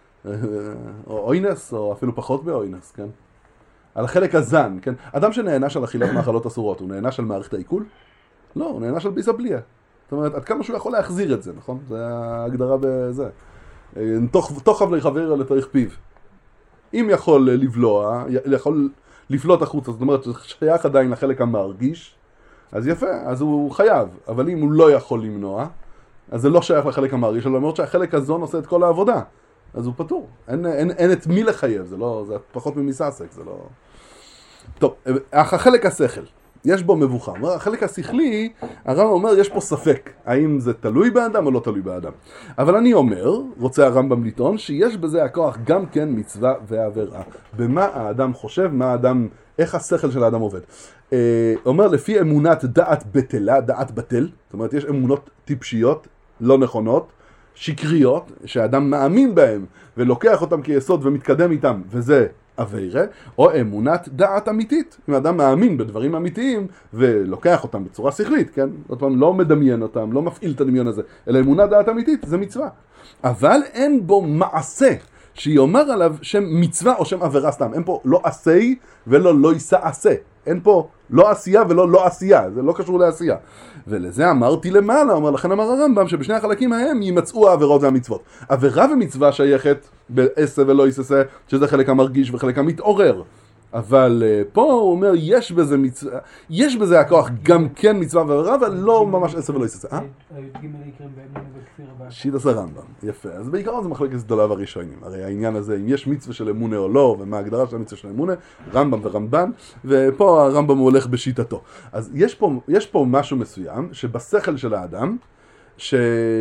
Speaker 1: או אוינס, או אפילו פחות באוינס, כן? על החלק הזן, כן? אדם שנהנה של אכילת מאכלות אסורות, הוא נהנה של מערכת העיכול? לא, הוא נהנה של ביזבליה. זאת אומרת, עד כמה שהוא יכול להחזיר את זה, נכון? זה ההגדרה בזה. תוך, תוך חבלי חבר לתאריך פיו. אם יכול לבלוע, יכול לפלוט החוצה, זאת אומרת, שייך עדיין לחלק המרגיש, אז יפה, אז הוא חייב. אבל אם הוא לא יכול למנוע, אז זה לא שייך לחלק המרגיש, אלא אומרת שהחלק הזון עושה את כל העבודה. אז הוא פטור. אין, אין, אין את מי לחייב, זה לא, זה פחות ממיססק, זה לא... טוב, החלק השכל, יש בו מבוכה. החלק השכלי, הרמב"ם אומר, יש פה ספק, האם זה תלוי באדם או לא תלוי באדם. אבל אני אומר, רוצה הרמב"ם לטעון, שיש בזה הכוח גם כן מצווה ועבירה. במה האדם חושב, מה האדם, איך השכל של האדם עובד. אה, אומר, לפי אמונת דעת בטלה, דעת בטל, זאת אומרת, יש אמונות טיפשיות, לא נכונות, שקריות, שהאדם מאמין בהם, ולוקח אותם כיסוד ומתקדם איתם, וזה עבירה, או אמונת דעת אמיתית. אם האדם מאמין בדברים אמיתיים, ולוקח אותם בצורה שכלית, כן? זאת אומרת, לא מדמיין אותם, לא מפעיל את הדמיון הזה, אלא אמונת דעת אמיתית, זה מצווה. אבל אין בו מעשה, שיאמר עליו שם מצווה או שם עבירה סתם. אין פה לא עשי ולא לא יישא עשה. אין פה לא עשייה ולא לא עשייה, זה לא קשור לעשייה. ולזה אמרתי למעלה, אומר לכן אמר הרמב"ם, שבשני החלקים ההם יימצאו העבירות והמצוות. עבירה ומצווה שייכת בעשה ולא יססה, שזה חלק המרגיש וחלק המתעורר. אבל פה הוא אומר, יש בזה מצווה, יש בזה הכוח גם כן מצווה ועבירה, אבל לא ממש עשה ולא יססה. שיטת הרמב"ם, יפה. אז בעיקרון זה מחלקת גדולה והראשונים. הרי העניין הזה, אם יש מצווה של אמונה או לא, ומה ההגדרה של המצווה של אמונה, רמב"ם ורמב"ן, ופה הרמב"ם הוא הולך בשיטתו. אז יש פה, יש פה משהו מסוים, שבשכל של האדם, ש...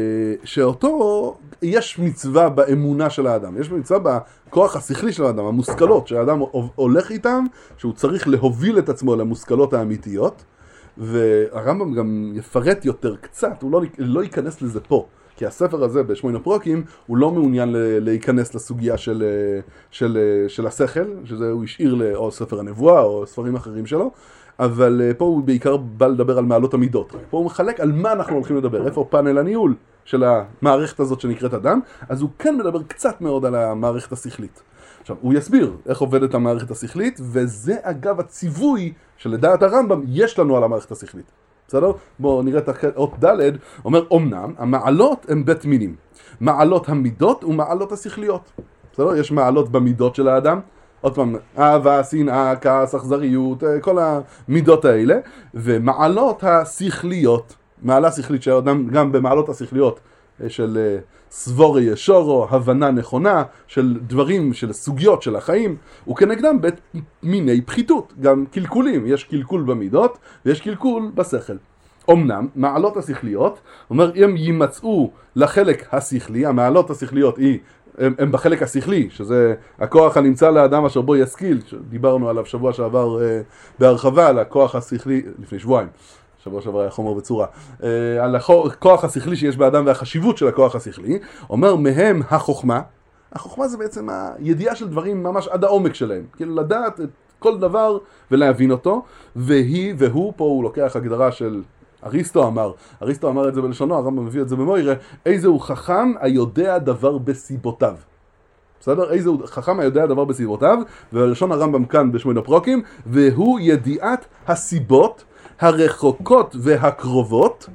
Speaker 1: שאותו יש מצווה באמונה של האדם, יש מצווה בכוח השכלי של האדם, המושכלות, שהאדם הולך איתם, שהוא צריך להוביל את עצמו למושכלות האמיתיות, והרמב"ם גם יפרט יותר קצת, הוא לא, לא ייכנס לזה פה, כי הספר הזה בשמונה פרוקים, הוא לא מעוניין להיכנס לסוגיה של, של, של השכל, שזה הוא השאיר או ספר הנבואה או ספרים אחרים שלו, אבל פה הוא בעיקר בא לדבר על מעלות המידות. פה הוא מחלק על מה אנחנו הולכים לדבר, איפה פאנל הניהול של המערכת הזאת שנקראת אדם, אז הוא כן מדבר קצת מאוד על המערכת השכלית. עכשיו, הוא יסביר איך עובדת המערכת השכלית, וזה אגב הציווי שלדעת הרמב"ם יש לנו על המערכת השכלית. בסדר? בואו נראה את האות ד' אומר, אמנם, המעלות הן בית מינים. מעלות המידות ומעלות השכליות. בסדר? יש מעלות במידות של האדם, עוד פעם, אהבה, שנאה, כעס, אכזריות, כל המידות האלה, ומעלות השכליות, מעלה שכלית שהאדם גם במעלות השכליות של סבורי ישורו, הבנה נכונה, של דברים, של סוגיות של החיים, וכנגדם במיני פחיתות, גם קלקולים, יש קלקול במידות ויש קלקול בשכל. אמנם, מעלות השכליות, אומר, אם יימצאו לחלק השכלי, המעלות השכליות היא, הם, הם בחלק השכלי, שזה הכוח הנמצא לאדם אשר בו ישכיל, שדיברנו עליו שבוע שעבר אה, בהרחבה, על הכוח השכלי, לפני שבועיים, שבוע שעבר היה חומר בצורה, אה, על הכוח השכלי שיש באדם והחשיבות של הכוח השכלי, אומר מהם החוכמה, החוכמה זה בעצם הידיעה של דברים ממש עד העומק שלהם, כאילו לדעת את כל דבר ולהבין אותו, והיא והוא, פה הוא לוקח הגדרה של אריסטו אמר, אריסטו אמר את זה בלשונו, הרמב"ם מביא את זה במוירה, איזה הוא חכם היודע דבר בסיבותיו. בסדר? איזה הוא חכם היודע דבר בסיבותיו, ובלשון הרמב"ם כאן בשמונה פרוקים, והוא ידיעת הסיבות הרחוקות והקרובות,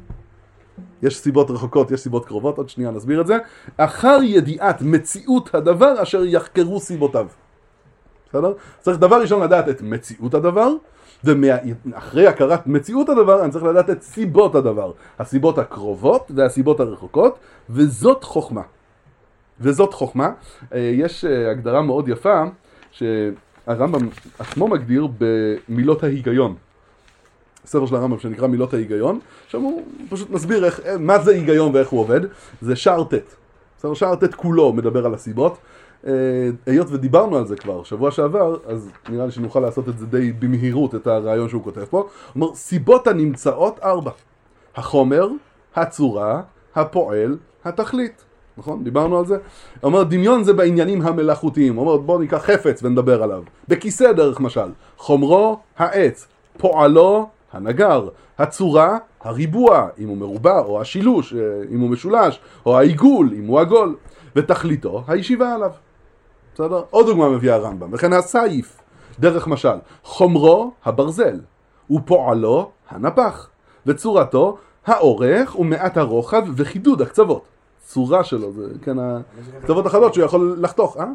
Speaker 1: יש סיבות רחוקות, יש סיבות קרובות, עוד שנייה נסביר את זה, אחר ידיעת מציאות הדבר אשר יחקרו סיבותיו. בסדר? צריך דבר ראשון לדעת את מציאות הדבר, ואחרי הכרת מציאות הדבר, אני צריך לדעת את סיבות הדבר. הסיבות הקרובות והסיבות הרחוקות, וזאת חוכמה. וזאת חוכמה. יש הגדרה מאוד יפה, שהרמב"ם עצמו מגדיר במילות ההיגיון. הספר של הרמב"ם שנקרא מילות ההיגיון, שם הוא פשוט מסביר איך, מה זה היגיון ואיך הוא עובד. זה שער ט'. שער ט' כולו מדבר על הסיבות. היות ודיברנו על זה כבר שבוע שעבר, אז נראה לי שנוכל לעשות את זה די במהירות, את הרעיון שהוא כותב פה. הוא אומר, סיבות הנמצאות ארבע. החומר, הצורה, הפועל, התכלית. נכון? דיברנו על זה. הוא אומר, דמיון זה בעניינים המלאכותיים. הוא אומר, בואו ניקח חפץ ונדבר עליו. בכיסא דרך משל. חומרו, העץ. פועלו, הנגר. הצורה, הריבוע, אם הוא מרובע, או השילוש, אם הוא משולש, או העיגול, אם הוא עגול. ותכליתו, הישיבה עליו. בסדר? עוד דוגמה מביא הרמב"ם. וכן הסייף, דרך משל. חומרו, הברזל. ופועלו, הנפח. וצורתו, האורך ומעט הרוחב וחידוד הקצוות. צורה שלו, זה כן הקצוות החדות שהוא יכול לחתוך, אה?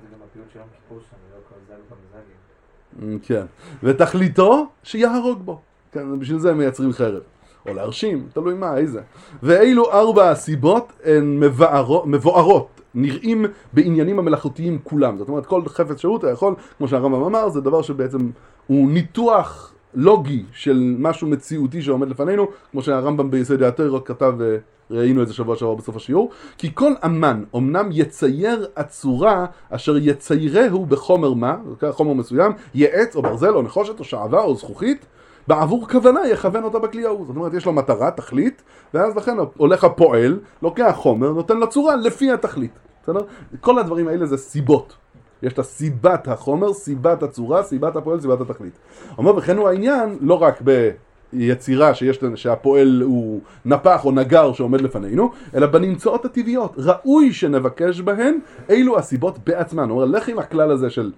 Speaker 1: כן, ותכליתו שיהרוג בו, כן, בשביל זה הם מייצרים חרב, או להרשים, תלוי מה, איזה. ואילו ארבע הסיבות הן מבוארות, מבוארות, נראים בעניינים המלאכותיים כולם. זאת אומרת, כל חפץ שירות יכול, כמו שהרמב"ם אמר, זה דבר שבעצם הוא ניתוח לוגי של משהו מציאותי שעומד לפנינו, כמו שהרמב"ם ביסוד התורה כתב, ראינו את זה שבוע שעבר בסוף השיעור, כי כל אמן אמנם יצייר הצורה אשר יציירהו בחומר מה, חומר מסוים, יעץ או ברזל או נחושת או שעבה או זכוכית, בעבור כוונה יכוון אותה בכלי ההוא. זאת אומרת, יש לו מטרה, תכלית, ואז לכן הולך הפועל, לוקח חומר, נותן לו צורה לפי התכלית. בסדר? כל הדברים האלה זה סיבות. יש את סיבת החומר, סיבת הצורה, סיבת הפועל, סיבת התכלית. אומר, וכן הוא העניין, לא רק ביצירה שיש, שהפועל הוא נפח או נגר שעומד לפנינו, אלא בנמצאות הטבעיות. ראוי שנבקש בהן, אילו הסיבות בעצמן. אומר, לך עם הכלל הזה של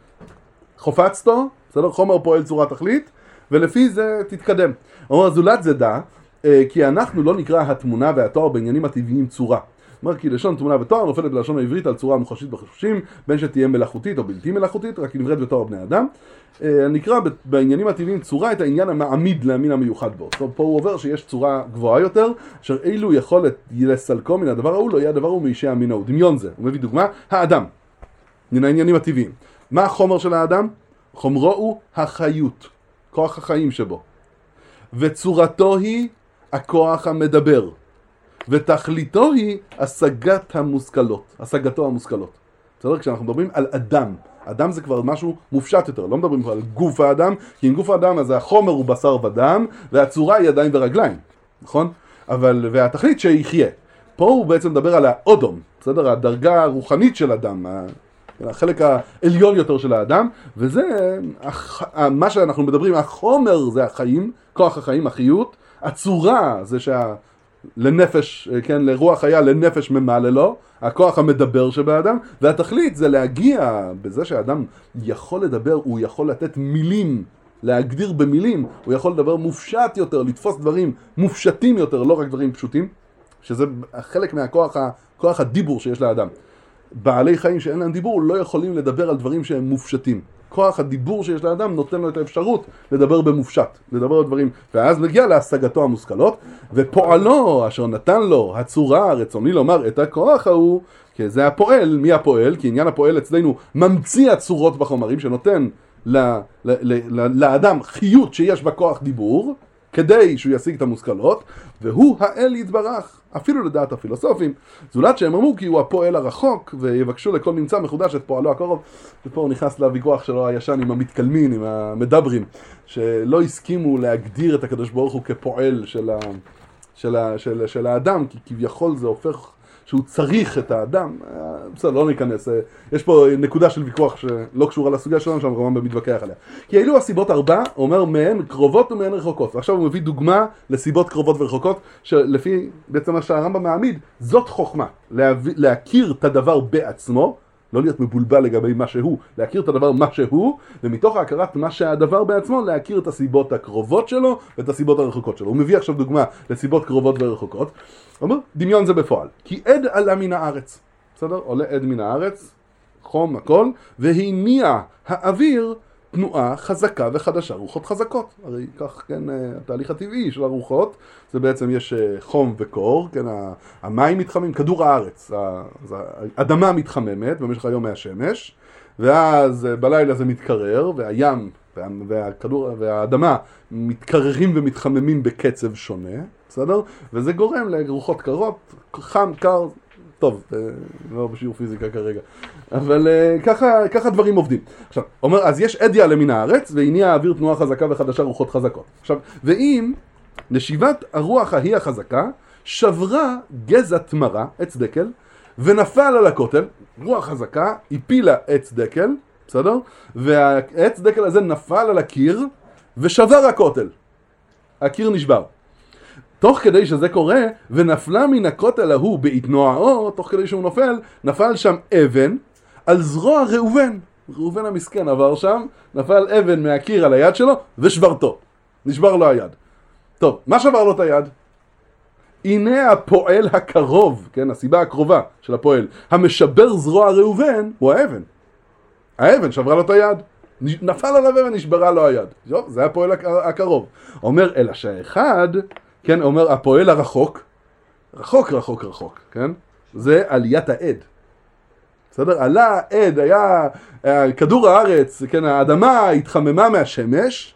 Speaker 1: חופצתו, בסדר? חומר פועל צורה תכלית, ולפי זה תתקדם. אומר, זולת זה דע, כי אנחנו לא נקרא התמונה והתואר בעניינים הטבעיים צורה. אומר כי לשון תמונה ותואר נופלת בלשון העברית על צורה מוחשית בחושים, בין שתהיה מלאכותית או בלתי מלאכותית, רק נבראת בתואר בני אדם. נקרא בעניינים הטבעיים צורה את העניין המעמיד להמין המיוחד בו. טוב, פה הוא עובר שיש צורה גבוהה יותר, אשר אילו יכולת לסלקו מן הדבר ההוא, לא יהיה הדבר הוא מאישי המין ההוא. דמיון זה, הוא מביא דוגמה, האדם, מן העניינים הטבעיים. מה החומר של האדם? חומרו הוא החיות, כוח החיים שבו. וצורתו היא הכוח המדבר. ותכליתו היא השגת המושכלות, השגתו המושכלות. בסדר? כשאנחנו מדברים על אדם, אדם זה כבר משהו מופשט יותר, לא מדברים כבר על גוף האדם, כי עם גוף האדם אז החומר הוא בשר ודם, והצורה היא ידיים ורגליים, נכון? אבל, והתכלית שיחיה. פה הוא בעצם מדבר על האודום, בסדר? הדרגה הרוחנית של אדם, החלק העליון יותר של האדם, וזה, מה שאנחנו מדברים, החומר זה החיים, כוח החיים, החיות, הצורה זה שה... לנפש, כן, לרוח חיה, לנפש ממלא לו, הכוח המדבר שבאדם, והתכלית זה להגיע בזה שהאדם יכול לדבר, הוא יכול לתת מילים, להגדיר במילים, הוא יכול לדבר מופשט יותר, לתפוס דברים מופשטים יותר, לא רק דברים פשוטים, שזה חלק מהכוח, כוח הדיבור שיש לאדם. בעלי חיים שאין להם דיבור לא יכולים לדבר על דברים שהם מופשטים. כוח הדיבור שיש לאדם נותן לו את האפשרות לדבר במופשט, לדבר על דברים, ואז מגיע להשגתו המושכלות, ופועלו אשר נתן לו הצורה הרצוני לומר את הכוח ההוא, כי זה הפועל, מי הפועל? כי עניין הפועל אצלנו ממציא הצורות בחומרים שנותן ל, ל, ל, ל, לאדם חיות שיש בכוח דיבור, כדי שהוא ישיג את המושכלות, והוא האל יתברך, אפילו לדעת הפילוסופים, זולת שהם אמרו כי הוא הפועל הרחוק, ויבקשו לכל נמצא מחודש את פועלו הקרוב. ופה הוא נכנס לוויכוח שלו הישן עם המתקלמים, עם המדברים, שלא הסכימו להגדיר את הקדוש ברוך הוא כפועל של, ה, של, ה, של, של האדם, כי כביכול זה הופך שהוא צריך את האדם. בסדר, לא ניכנס. יש פה נקודה של ויכוח שלא קשורה לסוגיה שלנו, שאנחנו רמב"ם מתווכח עליה. כי אלו הסיבות ארבע, אומר מהן קרובות ומהן רחוקות. ועכשיו הוא מביא דוגמה לסיבות קרובות ורחוקות, שלפי בעצם מה שהרמב"ם מעמיד, זאת חוכמה. להביא, להכיר את הדבר בעצמו, לא להיות מבולבל לגבי מה שהוא, להכיר את הדבר מה שהוא, ומתוך ההכרת מה שהדבר בעצמו, להכיר את הסיבות הקרובות שלו ואת הסיבות הרחוקות שלו. הוא מביא עכשיו דוגמה לסיבות קרובות ורחוקות. הוא אומר, דמיון זה בפועל. כי עד עלה מן הארץ, בסדר? עולה עד מן הארץ, חום, הכל, והניע האוויר תנועה חזקה וחדשה, רוחות חזקות. הרי כך, כן, התהליך הטבעי של הרוחות, זה בעצם יש חום וקור, כן, המים מתחממים, כדור הארץ, האדמה מתחממת במשך היום מהשמש, ואז בלילה זה מתקרר, והים והכדור והאדמה מתקררים ומתחממים בקצב שונה, בסדר? וזה גורם לרוחות קרות, חם, קר, טוב, לא בשיעור פיזיקה כרגע, אבל ככה, ככה דברים עובדים. עכשיו, אומר, אז יש עד יעלה מן הארץ, והניע האוויר תנועה חזקה וחדשה רוחות חזקות. עכשיו, ואם נשיבת הרוח ההיא החזקה שברה גזע תמרה, עץ דקל, ונפל על הכותל, רוח חזקה, הפילה עץ דקל, בסדר? והעץ דקל הזה נפל על הקיר, ושבר הכותל. הקיר נשבר. תוך כדי שזה קורה, ונפלה מן הכותל ההוא בהתנועעו, תוך כדי שהוא נופל, נפל שם אבן על זרוע ראובן. ראובן המסכן עבר שם, נפל אבן מהקיר על היד שלו, ושברתו. נשבר לו היד. טוב, מה שבר לו את היד? הנה הפועל הקרוב, כן, הסיבה הקרובה של הפועל, המשבר זרוע ראובן, הוא האבן. האבן שברה לו את היד. נפל עליו ונשברה לו היד. זה הפועל הקרוב. אומר, אלא שהאחד, כן, אומר, הפועל הרחוק, רחוק, רחוק, רחוק, כן? זה עליית העד. בסדר? עלה העד, היה, כדור הארץ, כן, האדמה התחממה מהשמש,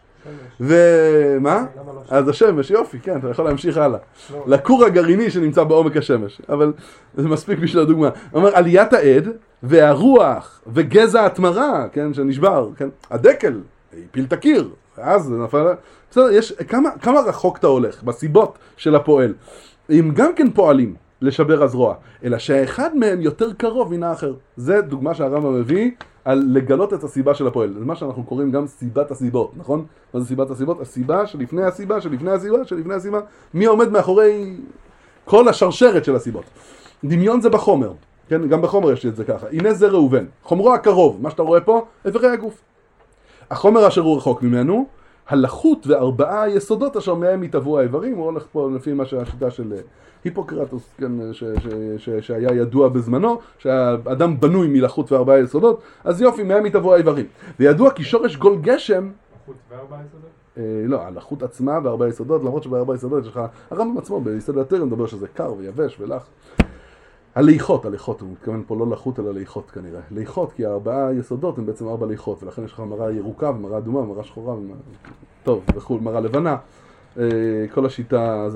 Speaker 1: ומה? אז השמש, יופי, כן, אתה יכול להמשיך הלאה. לכור הגרעיני שנמצא בעומק השמש, אבל זה מספיק בשביל הדוגמה. אומר, עליית העד, והרוח, וגזע התמרה, כן, שנשבר, כן, הדקל, הפיל את הקיר, ואז זה נפל, בסדר, יש, כמה, כמה רחוק אתה הולך, בסיבות של הפועל, הם גם כן פועלים לשבר הזרוע, אלא שהאחד מהם יותר קרוב מן האחר. זה דוגמה שהרמב"ם מביא על לגלות את הסיבה של הפועל. זה מה שאנחנו קוראים גם סיבת הסיבות, נכון? מה זה סיבת הסיבות? הסיבה שלפני הסיבה, שלפני הסיבה, שלפני הסיבה. מי עומד מאחורי כל השרשרת של הסיבות? דמיון זה בחומר, כן? גם בחומר יש את זה ככה. הנה זה ראובן, חומרו הקרוב, מה שאתה רואה פה, איברי הגוף. החומר אשר הוא רחוק ממנו, הלחות וארבעה יסודות אשר מהם יתהוו האיברים, הוא הולך פה לפי מה שהשיטה של היפוקרטוס, כן, ש, ש, ש, שהיה ידוע בזמנו, שהאדם בנוי מלחות וארבעה יסודות, אז יופי, מהם יתהוו האיברים. וידוע כי שורש גול גשם,
Speaker 2: לחות וארבעה יסודות?
Speaker 1: אה, לא, הלחות עצמה וארבעה יסודות, למרות שבארבעה יסודות יש לך, הרמב"ם עצמו ביסוד התרא מדבר שזה קר ויבש ולח. הליכות, הליכות, הוא מתכוון פה לא לחות אלא ליכות כנראה. ליכות, כי הארבעה יסודות הם בעצם ארבע ליכות, ולכן יש לך מראה ירוקה ומראה אדומה ומראה שחורה, ומראה... טוב, וכו', מראה לבנה, אה, כל השיטה הזה.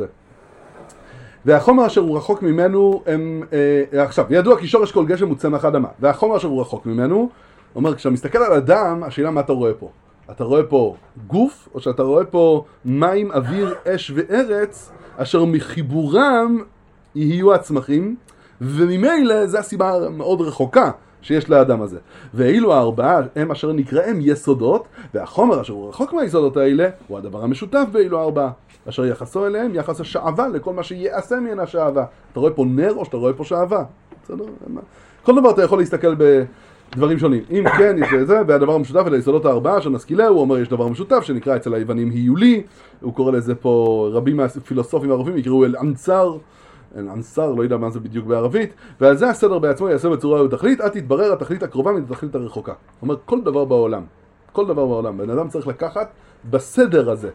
Speaker 1: והחומר אשר הוא רחוק ממנו, הם, אה, עכשיו, ידוע כי שורש כל גשם הוא צמח אדמה, והחומר אשר הוא רחוק ממנו, אומר, כשאתה מסתכל על אדם, השאלה מה אתה רואה פה? אתה רואה פה גוף, או שאתה רואה פה מים, אוויר, אש וארץ, אשר מחיבורם יהיו הצמחים, וממילא זה הסיבה מאוד רחוקה שיש לאדם הזה. ואילו הארבעה הם אשר נקראים יסודות, והחומר אשר הוא רחוק מהיסודות האלה הוא הדבר המשותף באילו הארבעה, אשר יחסו אליהם יחס השעבה לכל מה שיעשה מן השעבה. אתה רואה פה נר או שאתה רואה פה שעבה, בסדר? כל דבר אתה יכול להסתכל בדברים שונים. אם כן, יש זה, והדבר המשותף אלה יסודות הארבעה שנשכילה, הוא אומר יש דבר משותף שנקרא אצל היוונים היולי, הוא קורא לזה פה, רבים מהפילוסופים הערבים יקראו אל אנצר, אנסר, לא יודע מה זה בדיוק בערבית, ועל זה הסדר בעצמו יעשה בצורה ותכלית, עד תתברר התכלית הקרובה מן התכלית הרחוקה. זאת אומרת, כל דבר בעולם, כל דבר בעולם, בן אדם צריך לקחת בסדר הזה,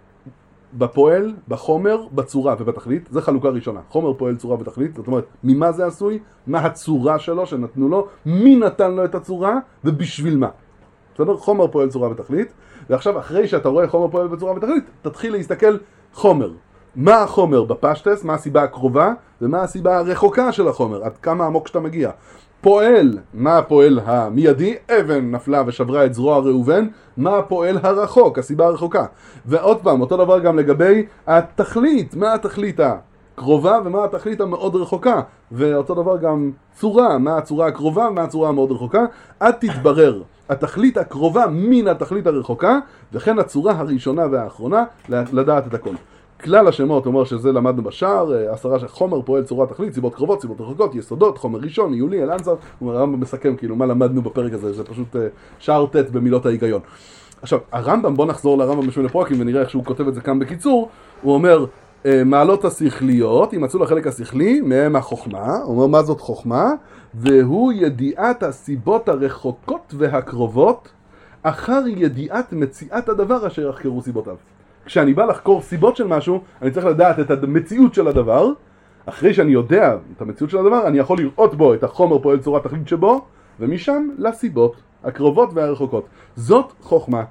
Speaker 1: בפועל, בחומר, בצורה ובתכלית, זה חלוקה ראשונה. חומר, פועל, צורה ותכלית, זאת אומרת, ממה זה עשוי, מה הצורה שלו שנתנו לו, מי נתן לו את הצורה ובשביל מה. בסדר? חומר, פועל, צורה ותכלית, ועכשיו אחרי שאתה רואה חומר, פועל בצורה ותכלית, תתחיל להסתכל חומר. מה החומר בפשטס, מה הסיבה הקרובה, ומה הסיבה הרחוקה של החומר, עד כמה עמוק שאתה מגיע. פועל, מה הפועל המיידי? אבן נפלה ושברה את זרוע ראובן, מה הפועל הרחוק, הסיבה הרחוקה. ועוד פעם, אותו דבר גם לגבי התכלית, מה התכלית הקרובה ומה התכלית המאוד רחוקה. ואותו דבר גם צורה, מה הצורה הקרובה ומה הצורה המאוד רחוקה, עד תתברר התכלית הקרובה מן התכלית הרחוקה, וכן הצורה הראשונה והאחרונה, לדעת את הכל. כלל השמות אומר שזה למדנו בשער, עשרה שחומר פועל צורה תכלית, סיבות קרובות, סיבות רחוקות, יסודות, חומר ראשון, יולי, אלאנסר, הוא אומר, הרמב"ם מסכם כאילו מה למדנו בפרק הזה, זה פשוט שער ט' במילות ההיגיון. עכשיו, הרמב"ם, בוא נחזור לרמב"ם בשביל הפרקים ונראה איך שהוא כותב את זה כאן בקיצור, הוא אומר, מעלות השכליות, ימצאו לחלק השכלי, מהם החוכמה, הוא אומר מה זאת חוכמה, והוא ידיעת הסיבות הרחוקות והקרובות, אחר ידיעת מציאת הדבר אשר יחקרו סיבותיו. כשאני בא לחקור סיבות של משהו, אני צריך לדעת את המציאות של הדבר. אחרי שאני יודע את המציאות של הדבר, אני יכול לראות בו את החומר פועל צורה תכלית שבו, ומשם לסיבות הקרובות והרחוקות. זאת חוכמה.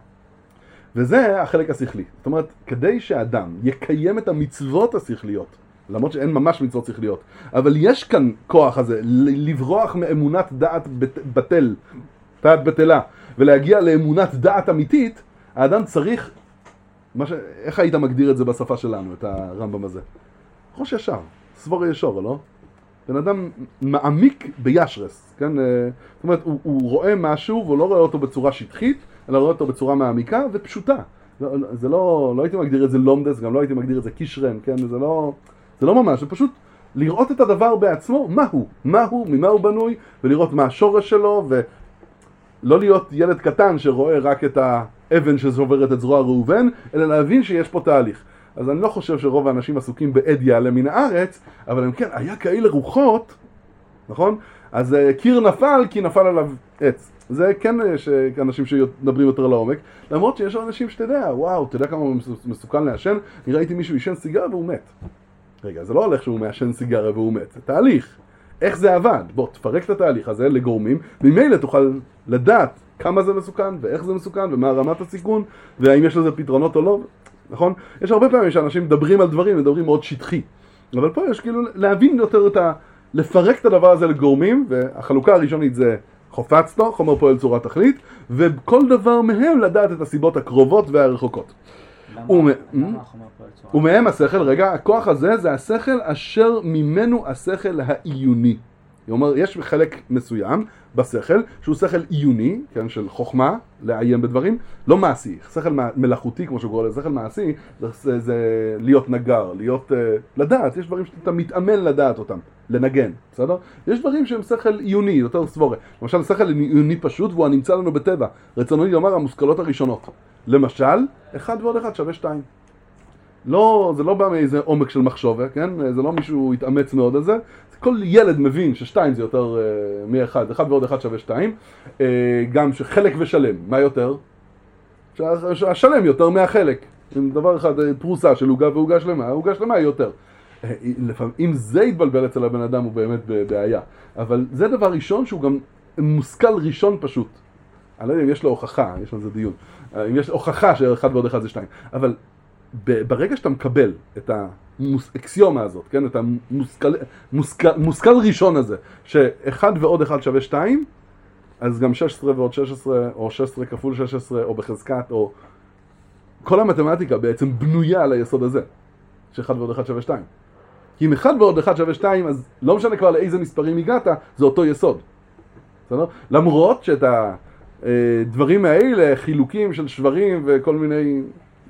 Speaker 1: וזה החלק השכלי. זאת אומרת, כדי שאדם יקיים את המצוות השכליות, למרות שאין ממש מצוות שכליות, אבל יש כאן כוח הזה, לברוח מאמונת דעת בטל, דעת בטלה, ולהגיע לאמונת דעת אמיתית, האדם צריך... ש... איך היית מגדיר את זה בשפה שלנו, את הרמב"ם הזה? ראש ישר, סבור ישור, לא? בן אדם מעמיק בישרס, כן? זאת אומרת, הוא, הוא רואה משהו והוא לא רואה אותו בצורה שטחית, אלא רואה אותו בצורה מעמיקה ופשוטה. זה לא, לא הייתי מגדיר את זה לומדס, גם לא הייתי מגדיר את זה קישרן, כן? זה לא, זה לא ממש, זה פשוט לראות את הדבר בעצמו, מה הוא, מה הוא, ממה הוא בנוי, ולראות מה השורש שלו, ולא להיות ילד קטן שרואה רק את ה... אבן ששוברת את זרוע ראובן, אלא להבין שיש פה תהליך. אז אני לא חושב שרוב האנשים עסוקים בעד יעלה מן הארץ, אבל הם כן, היה כאלה רוחות, נכון? אז קיר נפל כי נפל עליו עץ. זה כן אנשים שמדברים יותר לעומק, למרות שיש אנשים שאתה יודע, וואו, אתה יודע כמה הוא מסוכן לעשן? אני ראיתי מישהו ישן סיגר והוא מת. רגע, זה לא הולך שהוא מעשן סיגר והוא מת, זה תהליך. איך זה עבד? בוא, תפרק את התהליך הזה לגורמים, ממילא תוכל לדעת כמה זה מסוכן, ואיך זה מסוכן, ומה רמת הסיכון, והאם יש לזה פתרונות או לא, נכון? יש הרבה פעמים שאנשים מדברים על דברים, מדברים מאוד שטחי. אבל פה יש כאילו להבין יותר את ה... לפרק את הדבר הזה לגורמים, והחלוקה הראשונית זה חופץ לו, חומר פועל צורת תכלית, וכל דבר מהם לדעת את הסיבות הקרובות והרחוקות. ומהם השכל, רגע, הכוח הזה זה השכל אשר ממנו השכל העיוני. כלומר, יש חלק מסוים בשכל, שהוא שכל עיוני, כן, של חוכמה, לעיין בדברים, לא מעשי. שכל מלאכותי, כמו שהוא קורא לזה, שכל מעשי, זה, זה להיות נגר, להיות, uh, לדעת, יש דברים שאתה מתאמן לדעת אותם, לנגן, בסדר? יש דברים שהם שכל עיוני, יותר סבורה. למשל, שכל עיוני פשוט, והוא נמצא לנו בטבע. רצוני לומר, המושכלות הראשונות. למשל, אחד ועוד אחד שווה שתיים. לא, זה לא בא מאיזה עומק של מחשבה, כן? זה לא מישהו יתאמץ מאוד על זה. כל ילד מבין ששתיים זה יותר uh, מאחד, אחד ועוד אחד שווה שתיים. Uh, גם שחלק ושלם, מה יותר? שהשלם יותר מהחלק. עם דבר אחד, פרוסה של עוגה ועוגה שלמה, העוגה שלמה היא יותר. Uh, לפעמים, אם זה יתבלבל אצל הבן אדם הוא באמת בבעיה. אבל זה דבר ראשון שהוא גם מושכל ראשון פשוט. אני לא יודע אם יש לו הוכחה, יש לזה דיון. Uh, אם יש הוכחה שאחד ועוד אחד זה שתיים. אבל ברגע שאתה מקבל את האקסיומה הזאת, כן? את המושכל, מושכל, מושכל ראשון הזה, שאחד ועוד אחד שווה שתיים, אז גם שש עשרה ועוד שש עשרה, או שש עשרה כפול שש עשרה, או בחזקת, או... כל המתמטיקה בעצם בנויה על היסוד הזה, שאחד ועוד אחד שווה שתיים. כי אם אחד ועוד אחד שווה שתיים, אז לא משנה כבר לאיזה מספרים הגעת, זה אותו יסוד. בסדר? למרות שאת הדברים האלה, חילוקים של שברים וכל מיני...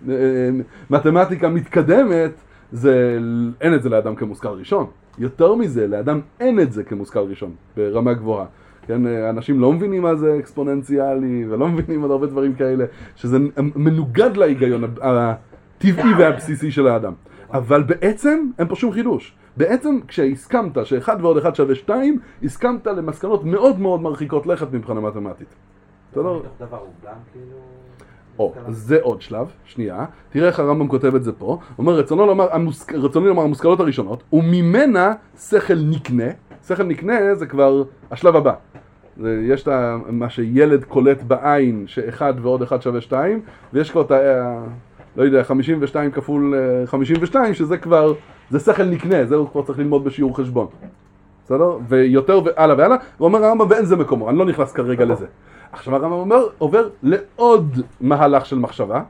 Speaker 1: מתמטיקה מתקדמת, זה, אין את זה לאדם כמושכל ראשון. יותר מזה, לאדם אין את זה כמושכל ראשון, ברמה גבוהה. כן, אנשים לא מבינים מה זה אקספוננציאלי, ולא מבינים עוד הרבה דברים כאלה, שזה מנוגד להיגיון הטבעי והבסיסי של האדם. אבל בעצם, אין פה שום חידוש. בעצם, כשהסכמת שאחד ועוד אחד שווה שתיים, הסכמת למסקנות מאוד מאוד מרחיקות לכת מבחינה מתמטית.
Speaker 5: זה לא דבר, הוא גם כאילו...
Speaker 1: או, זה עוד שלב, שנייה, תראה איך הרמב"ם כותב את זה פה, הוא אומר, רצונו לומר, המושכ... רצוני לומר המושכלות הראשונות, וממנה שכל נקנה, שכל נקנה זה כבר השלב הבא, זה, יש את מה שילד קולט בעין, שאחד ועוד אחד שווה שתיים, ויש כבר את ה... לא יודע, חמישים ושתיים כפול חמישים ושתיים, שזה כבר, זה שכל נקנה, זה הוא כבר צריך ללמוד בשיעור חשבון, בסדר? ויותר והלאה והלאה, הוא אומר הרמב"ם, ואין זה מקומו, אני לא נכנס כרגע לזה. עכשיו הרמב"ם אומר, עובר לעוד מהלך של מחשבה,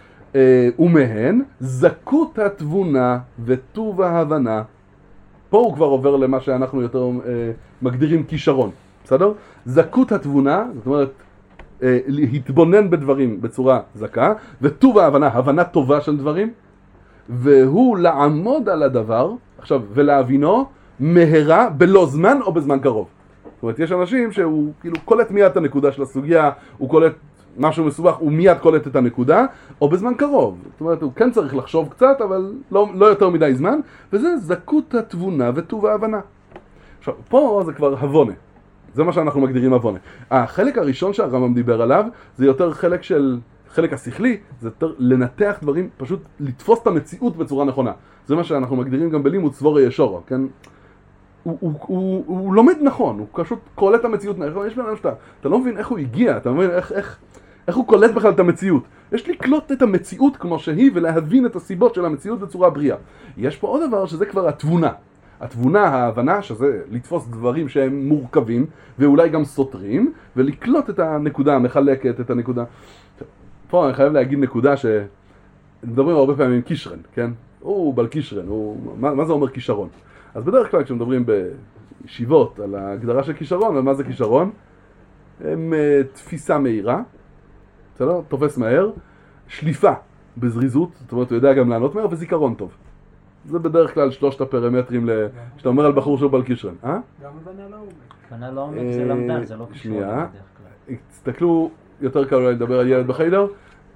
Speaker 1: ומהן זכות התבונה וטוב ההבנה. פה הוא כבר עובר למה שאנחנו יותר מגדירים כישרון, בסדר? זכות התבונה, זאת אומרת, להתבונן בדברים בצורה זכה, וטוב ההבנה, הבנה טובה של דברים, והוא לעמוד על הדבר, עכשיו, ולהבינו, מהרה בלא זמן או בזמן קרוב. זאת אומרת, יש אנשים שהוא כאילו קולט מיד את הנקודה של הסוגיה, הוא קולט משהו מסובך, הוא מיד קולט את הנקודה, או בזמן קרוב. זאת אומרת, הוא כן צריך לחשוב קצת, אבל לא, לא יותר מדי זמן, וזה זכות התבונה וטוב ההבנה. עכשיו, פה זה כבר הבונה. זה מה שאנחנו מגדירים הבונה. החלק הראשון שהרמב"ם דיבר עליו, זה יותר חלק של, חלק השכלי, זה יותר לנתח דברים, פשוט לתפוס את המציאות בצורה נכונה. זה מה שאנחנו מגדירים גם בלימוד סבורי ישורו, כן? הוא, הוא, הוא, הוא לומד נכון, הוא פשוט קולט את המציאות, יש בן אדם שאתה, אתה לא מבין איך הוא הגיע, אתה מבין איך, איך, איך הוא קולט בכלל את המציאות. יש לקלוט את המציאות כמו שהיא ולהבין את הסיבות של המציאות בצורה בריאה. יש פה עוד דבר שזה כבר התבונה. התבונה, ההבנה, שזה לתפוס דברים שהם מורכבים ואולי גם סותרים, ולקלוט את הנקודה, מחלקת את הנקודה. פה אני חייב להגיד נקודה שמדברים הרבה פעמים קישרן, כן? הוא בל קישרן, הוא, מה, מה זה אומר כישרון? אז בדרך כלל כשמדברים בישיבות על ההגדרה של כישרון, ומה זה כישרון? הם uh, תפיסה מהירה, בסדר? תופס מהר, שליפה בזריזות, זאת אומרת הוא יודע גם לענות מהר, וזיכרון טוב. זה בדרך כלל שלושת הפרמטרים שאתה אומר על בחור שהוא בעל כישרון.
Speaker 4: גם הבנה לעומק.
Speaker 3: הבנה לעומק זה למדן, זה לא כישרון בדרך כלל.
Speaker 1: תסתכלו, יותר קל אולי לדבר על ילד בחיידר,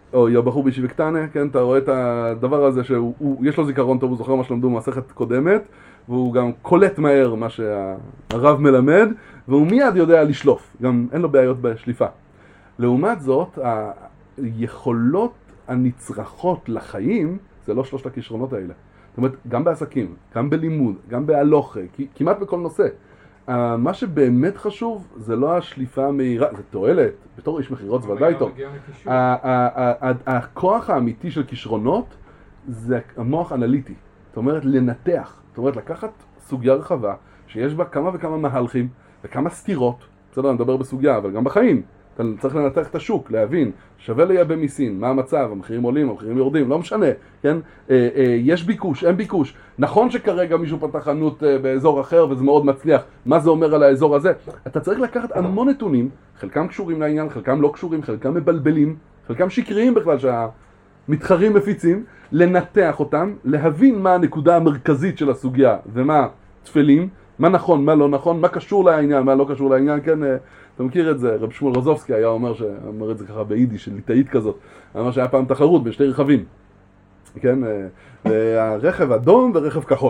Speaker 1: או יא בחור בישיבה קטנה, כן, אתה רואה את הדבר הזה שיש לו זיכרון טוב, הוא זוכר מה שלמדו במסכת קודמת, והוא גם קולט מהר מה שהרב מלמד, והוא מיד יודע לשלוף, גם אין לו בעיות בשליפה. לעומת זאת, היכולות הנצרכות לחיים, זה לא שלושת הכישרונות האלה. זאת אומרת, גם בעסקים, גם בלימוד, גם בהלוכה, כמעט בכל נושא. מה שבאמת חשוב זה לא השליפה המהירה, זה תועלת, בתור איש מחירות זה ודאי טוב. הכוח האמיתי של כישרונות זה המוח אנליטי. זאת אומרת, לנתח. זאת אומרת, לקחת סוגיה רחבה שיש בה כמה וכמה מהלכים וכמה סתירות. בסדר, אני מדבר בסוגיה, אבל גם בחיים. אתה צריך לנתח את השוק, להבין, שווה לייבא מיסים, מה המצב, המחירים עולים, המחירים יורדים, לא משנה, כן? אה, אה, יש ביקוש, אין ביקוש. נכון שכרגע מישהו פתח חנות אה, באזור אחר וזה מאוד מצליח, מה זה אומר על האזור הזה? אתה צריך לקחת המון נתונים, חלקם קשורים לעניין, חלקם לא קשורים, חלקם מבלבלים, חלקם שקריים בכלל שהמתחרים מפיצים, לנתח אותם, להבין מה הנקודה המרכזית של הסוגיה ומה תפלים, מה נכון, מה לא נכון, מה קשור לעניין, מה לא קשור לעניין, כן? אה, אתה מכיר את זה, רב שמואל רוזובסקי היה אומר, שאמר את זה ככה ביידיש, של ליטאית כזאת, אמר שהיה פעם תחרות בין שתי רכבים, כן, והרכב אדום ורכב כחול.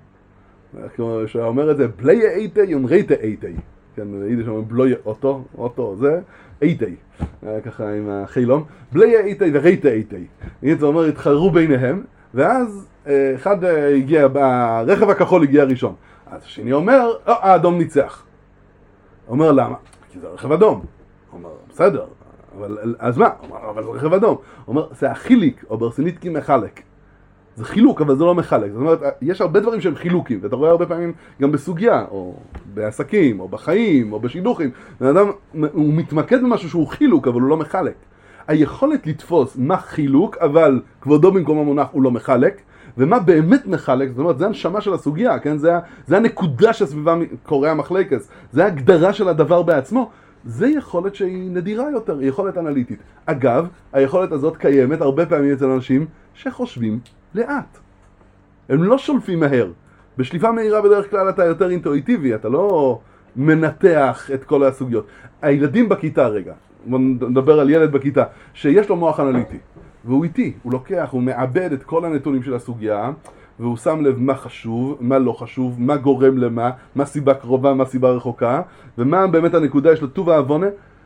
Speaker 1: שהוא אומר את זה, בלי אייטי ונרייטי אייטי, כן, יידיש אומרים בלי אוטו, אוטו זה, אייטי, ככה עם החילום, בלי אייטי ורייטי אייטי. זה אומר, התחרו ביניהם, ואז אחד הגיע, הרכב הכחול הגיע ראשון. אז השני אומר, לא, האדום ניצח. אומר למה? כי זה רכב אדום. הוא אומר, בסדר, אבל, אז מה? הוא אומר, אבל זה רכב אדום. הוא אומר, זה החיליק, או ברסניתקי מחלק. זה חילוק, אבל זה לא מחלק. זאת אומרת, יש הרבה דברים שהם חילוקים, ואתה רואה הרבה פעמים גם בסוגיה, או בעסקים, או בחיים, או בשידוכים. האדם, הוא מתמקד במשהו שהוא חילוק, אבל הוא לא מחלק. היכולת לתפוס מה חילוק, אבל כבודו במקום המונח הוא לא מחלק, ומה באמת מחלק, זאת אומרת, זה הנשמה של הסוגיה, כן? זה, זה הנקודה שסביבה קורא המחלקס, זה ההגדרה של הדבר בעצמו, זה יכולת שהיא נדירה יותר, היא יכולת אנליטית. אגב, היכולת הזאת קיימת הרבה פעמים אצל אנשים שחושבים לאט. הם לא שולפים מהר. בשליפה מהירה בדרך כלל אתה יותר אינטואיטיבי, אתה לא מנתח את כל הסוגיות. הילדים בכיתה רגע, נדבר על ילד בכיתה, שיש לו מוח אנליטי. והוא איתי, הוא לוקח, הוא מעבד את כל הנתונים של הסוגיה, והוא שם לב מה חשוב, מה לא חשוב, מה גורם למה, מה סיבה קרובה, מה סיבה רחוקה, ומה באמת הנקודה יש לו טוב העוונה,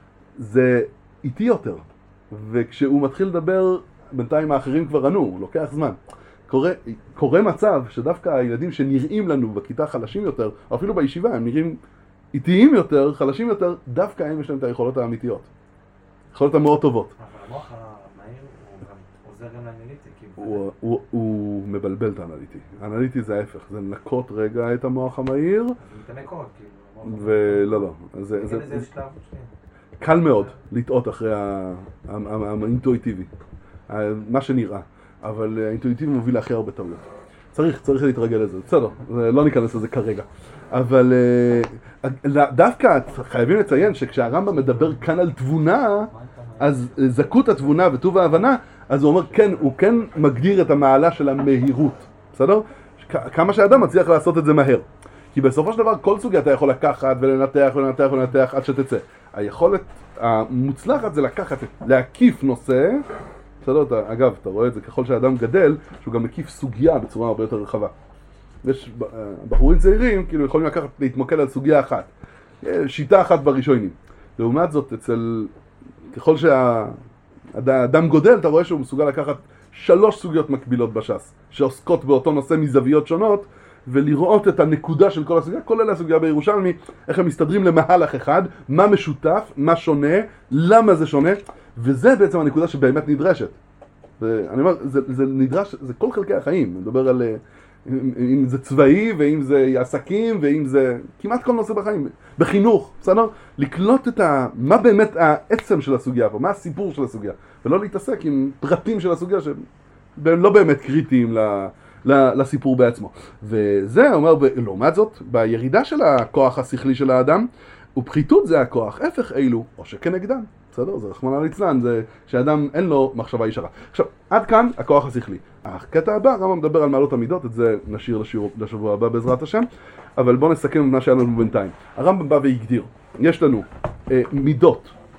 Speaker 1: זה איתי יותר. וכשהוא מתחיל לדבר, בינתיים האחרים כבר ענו, הוא לוקח זמן. קורה, קורה מצב שדווקא הילדים שנראים לנו בכיתה חלשים יותר, או אפילו בישיבה, הם נראים איטיים יותר, חלשים יותר, דווקא הם יש להם את היכולות האמיתיות. יכולות המאוד טובות.
Speaker 5: אבל המוח המהיר הוא גם עוזר גם לאנליטי.
Speaker 1: הוא, הוא, הוא מבלבל את האנליטי. האנליטי זה ההפך, זה לנקות רגע את המוח המהיר.
Speaker 5: זה מתנקות, כאילו.
Speaker 1: ולא, לא. זה, זה, זה קל מאוד לטעות אחרי האינטואיטיבי. מה שנראה. אבל האינטואיטיבי מוביל להכי הרבה טעויות. צריך, צריך להתרגל לזה. בסדר, לא ניכנס לזה כרגע. אבל דווקא חייבים לציין שכשהרמב"ם מדבר כאן על תבונה, אז זכות התבונה וטוב ההבנה, אז הוא אומר, כן, הוא כן מגדיר את המעלה של המהירות. בסדר? כמה שהאדם מצליח לעשות את זה מהר. כי בסופו של דבר כל סוגיה אתה יכול לקחת ולנתח ולנתח ולנתח עד שתצא. היכולת המוצלחת זה לקחת, להקיף נושא, בסדר? אתה, אגב, אתה רואה את זה ככל שהאדם גדל, שהוא גם מקיף סוגיה בצורה הרבה יותר רחבה. יש בחורים צעירים, כאילו יכולים לקחת, להתמקד על סוגיה אחת. שיטה אחת בראשונים. לעומת זאת, אצל, ככל שהאדם גודל, אתה רואה שהוא מסוגל לקחת שלוש סוגיות מקבילות בש"ס, שעוסקות באותו נושא מזוויות שונות, ולראות את הנקודה של כל הסוגיה, כולל הסוגיה בירושלמי, איך הם מסתדרים למהלך אחד, מה משותף, מה שונה, למה זה שונה, וזה בעצם הנקודה שבאמת נדרשת. ואני אומר, זה, זה נדרש, זה כל חלקי החיים, אני מדבר על, אם זה צבאי, ואם זה עסקים, ואם זה כמעט כל נושא בחיים, בחינוך, בסדר? לקלוט את ה, מה באמת העצם של הסוגיה פה, מה הסיפור של הסוגיה, ולא להתעסק עם פרטים של הסוגיה שהם לא באמת קריטיים ל... לסיפור בעצמו. וזה אומר, לעומת זאת, בירידה של הכוח השכלי של האדם, ופחיתות זה הכוח, הפך אילו, או שכנגדן. בסדר? זה רחמנא ליצלן, זה שאדם אין לו מחשבה ישרה. עכשיו, עד כאן הכוח השכלי. הקטע הבא, הרמב"ם מדבר על מעלות המידות, את זה נשאיר לשיעור, לשבוע הבא בעזרת השם, אבל בואו נסכם את מה שהיה לנו בינתיים. הרמב"ם בא והגדיר, יש לנו אה, מידות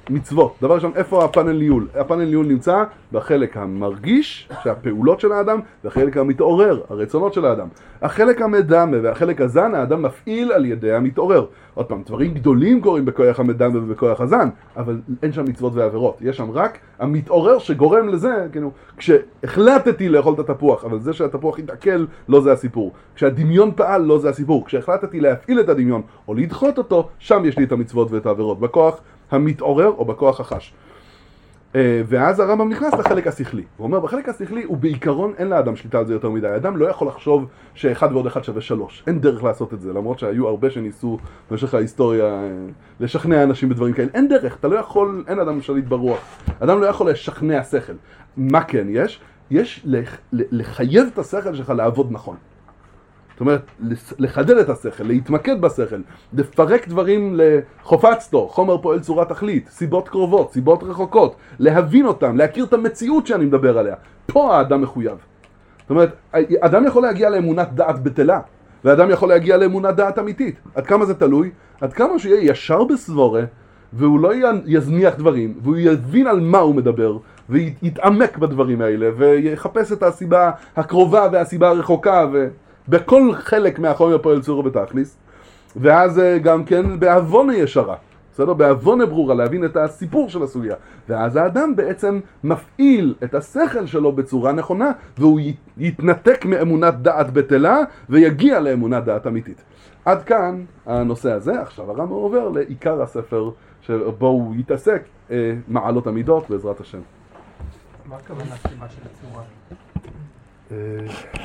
Speaker 1: מצוות. דבר ראשון, איפה הפאנל ניהול? הפאנל ניהול נמצא בחלק המרגיש, שהפעולות של האדם, והחלק המתעורר, הרצונות של האדם. החלק המדמה והחלק הזן, האדם מפעיל על ידי המתעורר. עוד פעם, דברים גדולים קורים בכוח המדמה ובכוח הזן, אבל אין שם מצוות ועבירות. יש שם רק המתעורר שגורם לזה, כאילו, כשהחלטתי לאכול את התפוח, אבל זה שהתפוח יתעכל, לא זה הסיפור. כשהדמיון פעל, לא זה הסיפור. כשהחלטתי להפעיל את הדמיון או לדחות אותו, שם יש לי את המצוות ואת העבירות. בכוח המתעורר או בכוח החש. ואז הרמב"ם נכנס לחלק השכלי. הוא אומר, בחלק השכלי הוא בעיקרון אין לאדם שליטה על זה יותר מדי. האדם לא יכול לחשוב שאחד ועוד אחד שווה שלוש. אין דרך לעשות את זה, למרות שהיו הרבה שניסו במשך ההיסטוריה לשכנע אנשים בדברים כאלה. אין דרך, אתה לא יכול, אין אדם שליט ברוח. אדם לא יכול לשכנע שכל. מה כן יש? יש לחייב את השכל שלך לעבוד נכון. זאת אומרת, לחדד את השכל, להתמקד בשכל, לפרק דברים לחופצתו, חומר פועל צורה תכלית, סיבות קרובות, סיבות רחוקות, להבין אותם, להכיר את המציאות שאני מדבר עליה. פה האדם מחויב. זאת אומרת, אדם יכול להגיע לאמונת דעת בטלה, ואדם יכול להגיע לאמונת דעת אמיתית. עד כמה זה תלוי? עד כמה שיהיה ישר בסבורה, והוא לא יזניח דברים, והוא יבין על מה הוא מדבר, ויתעמק בדברים האלה, ויחפש את הסיבה הקרובה והסיבה הרחוקה, ו... בכל חלק מהחומר פועל צורה בתכליס, ואז גם כן בעוונה ישרה, בסדר? בעוונה ברורה, להבין את הסיפור של הסוגיה. ואז האדם בעצם מפעיל את השכל שלו בצורה נכונה, והוא יתנתק מאמונת דעת בטלה, ויגיע לאמונת דעת אמיתית. עד כאן הנושא הזה. עכשיו הרמב"ם עובר לעיקר הספר, שבו הוא יתעסק אה, מעלות המידות בעזרת השם.
Speaker 4: מה הכוונה סיבה של הצורה?
Speaker 1: אה...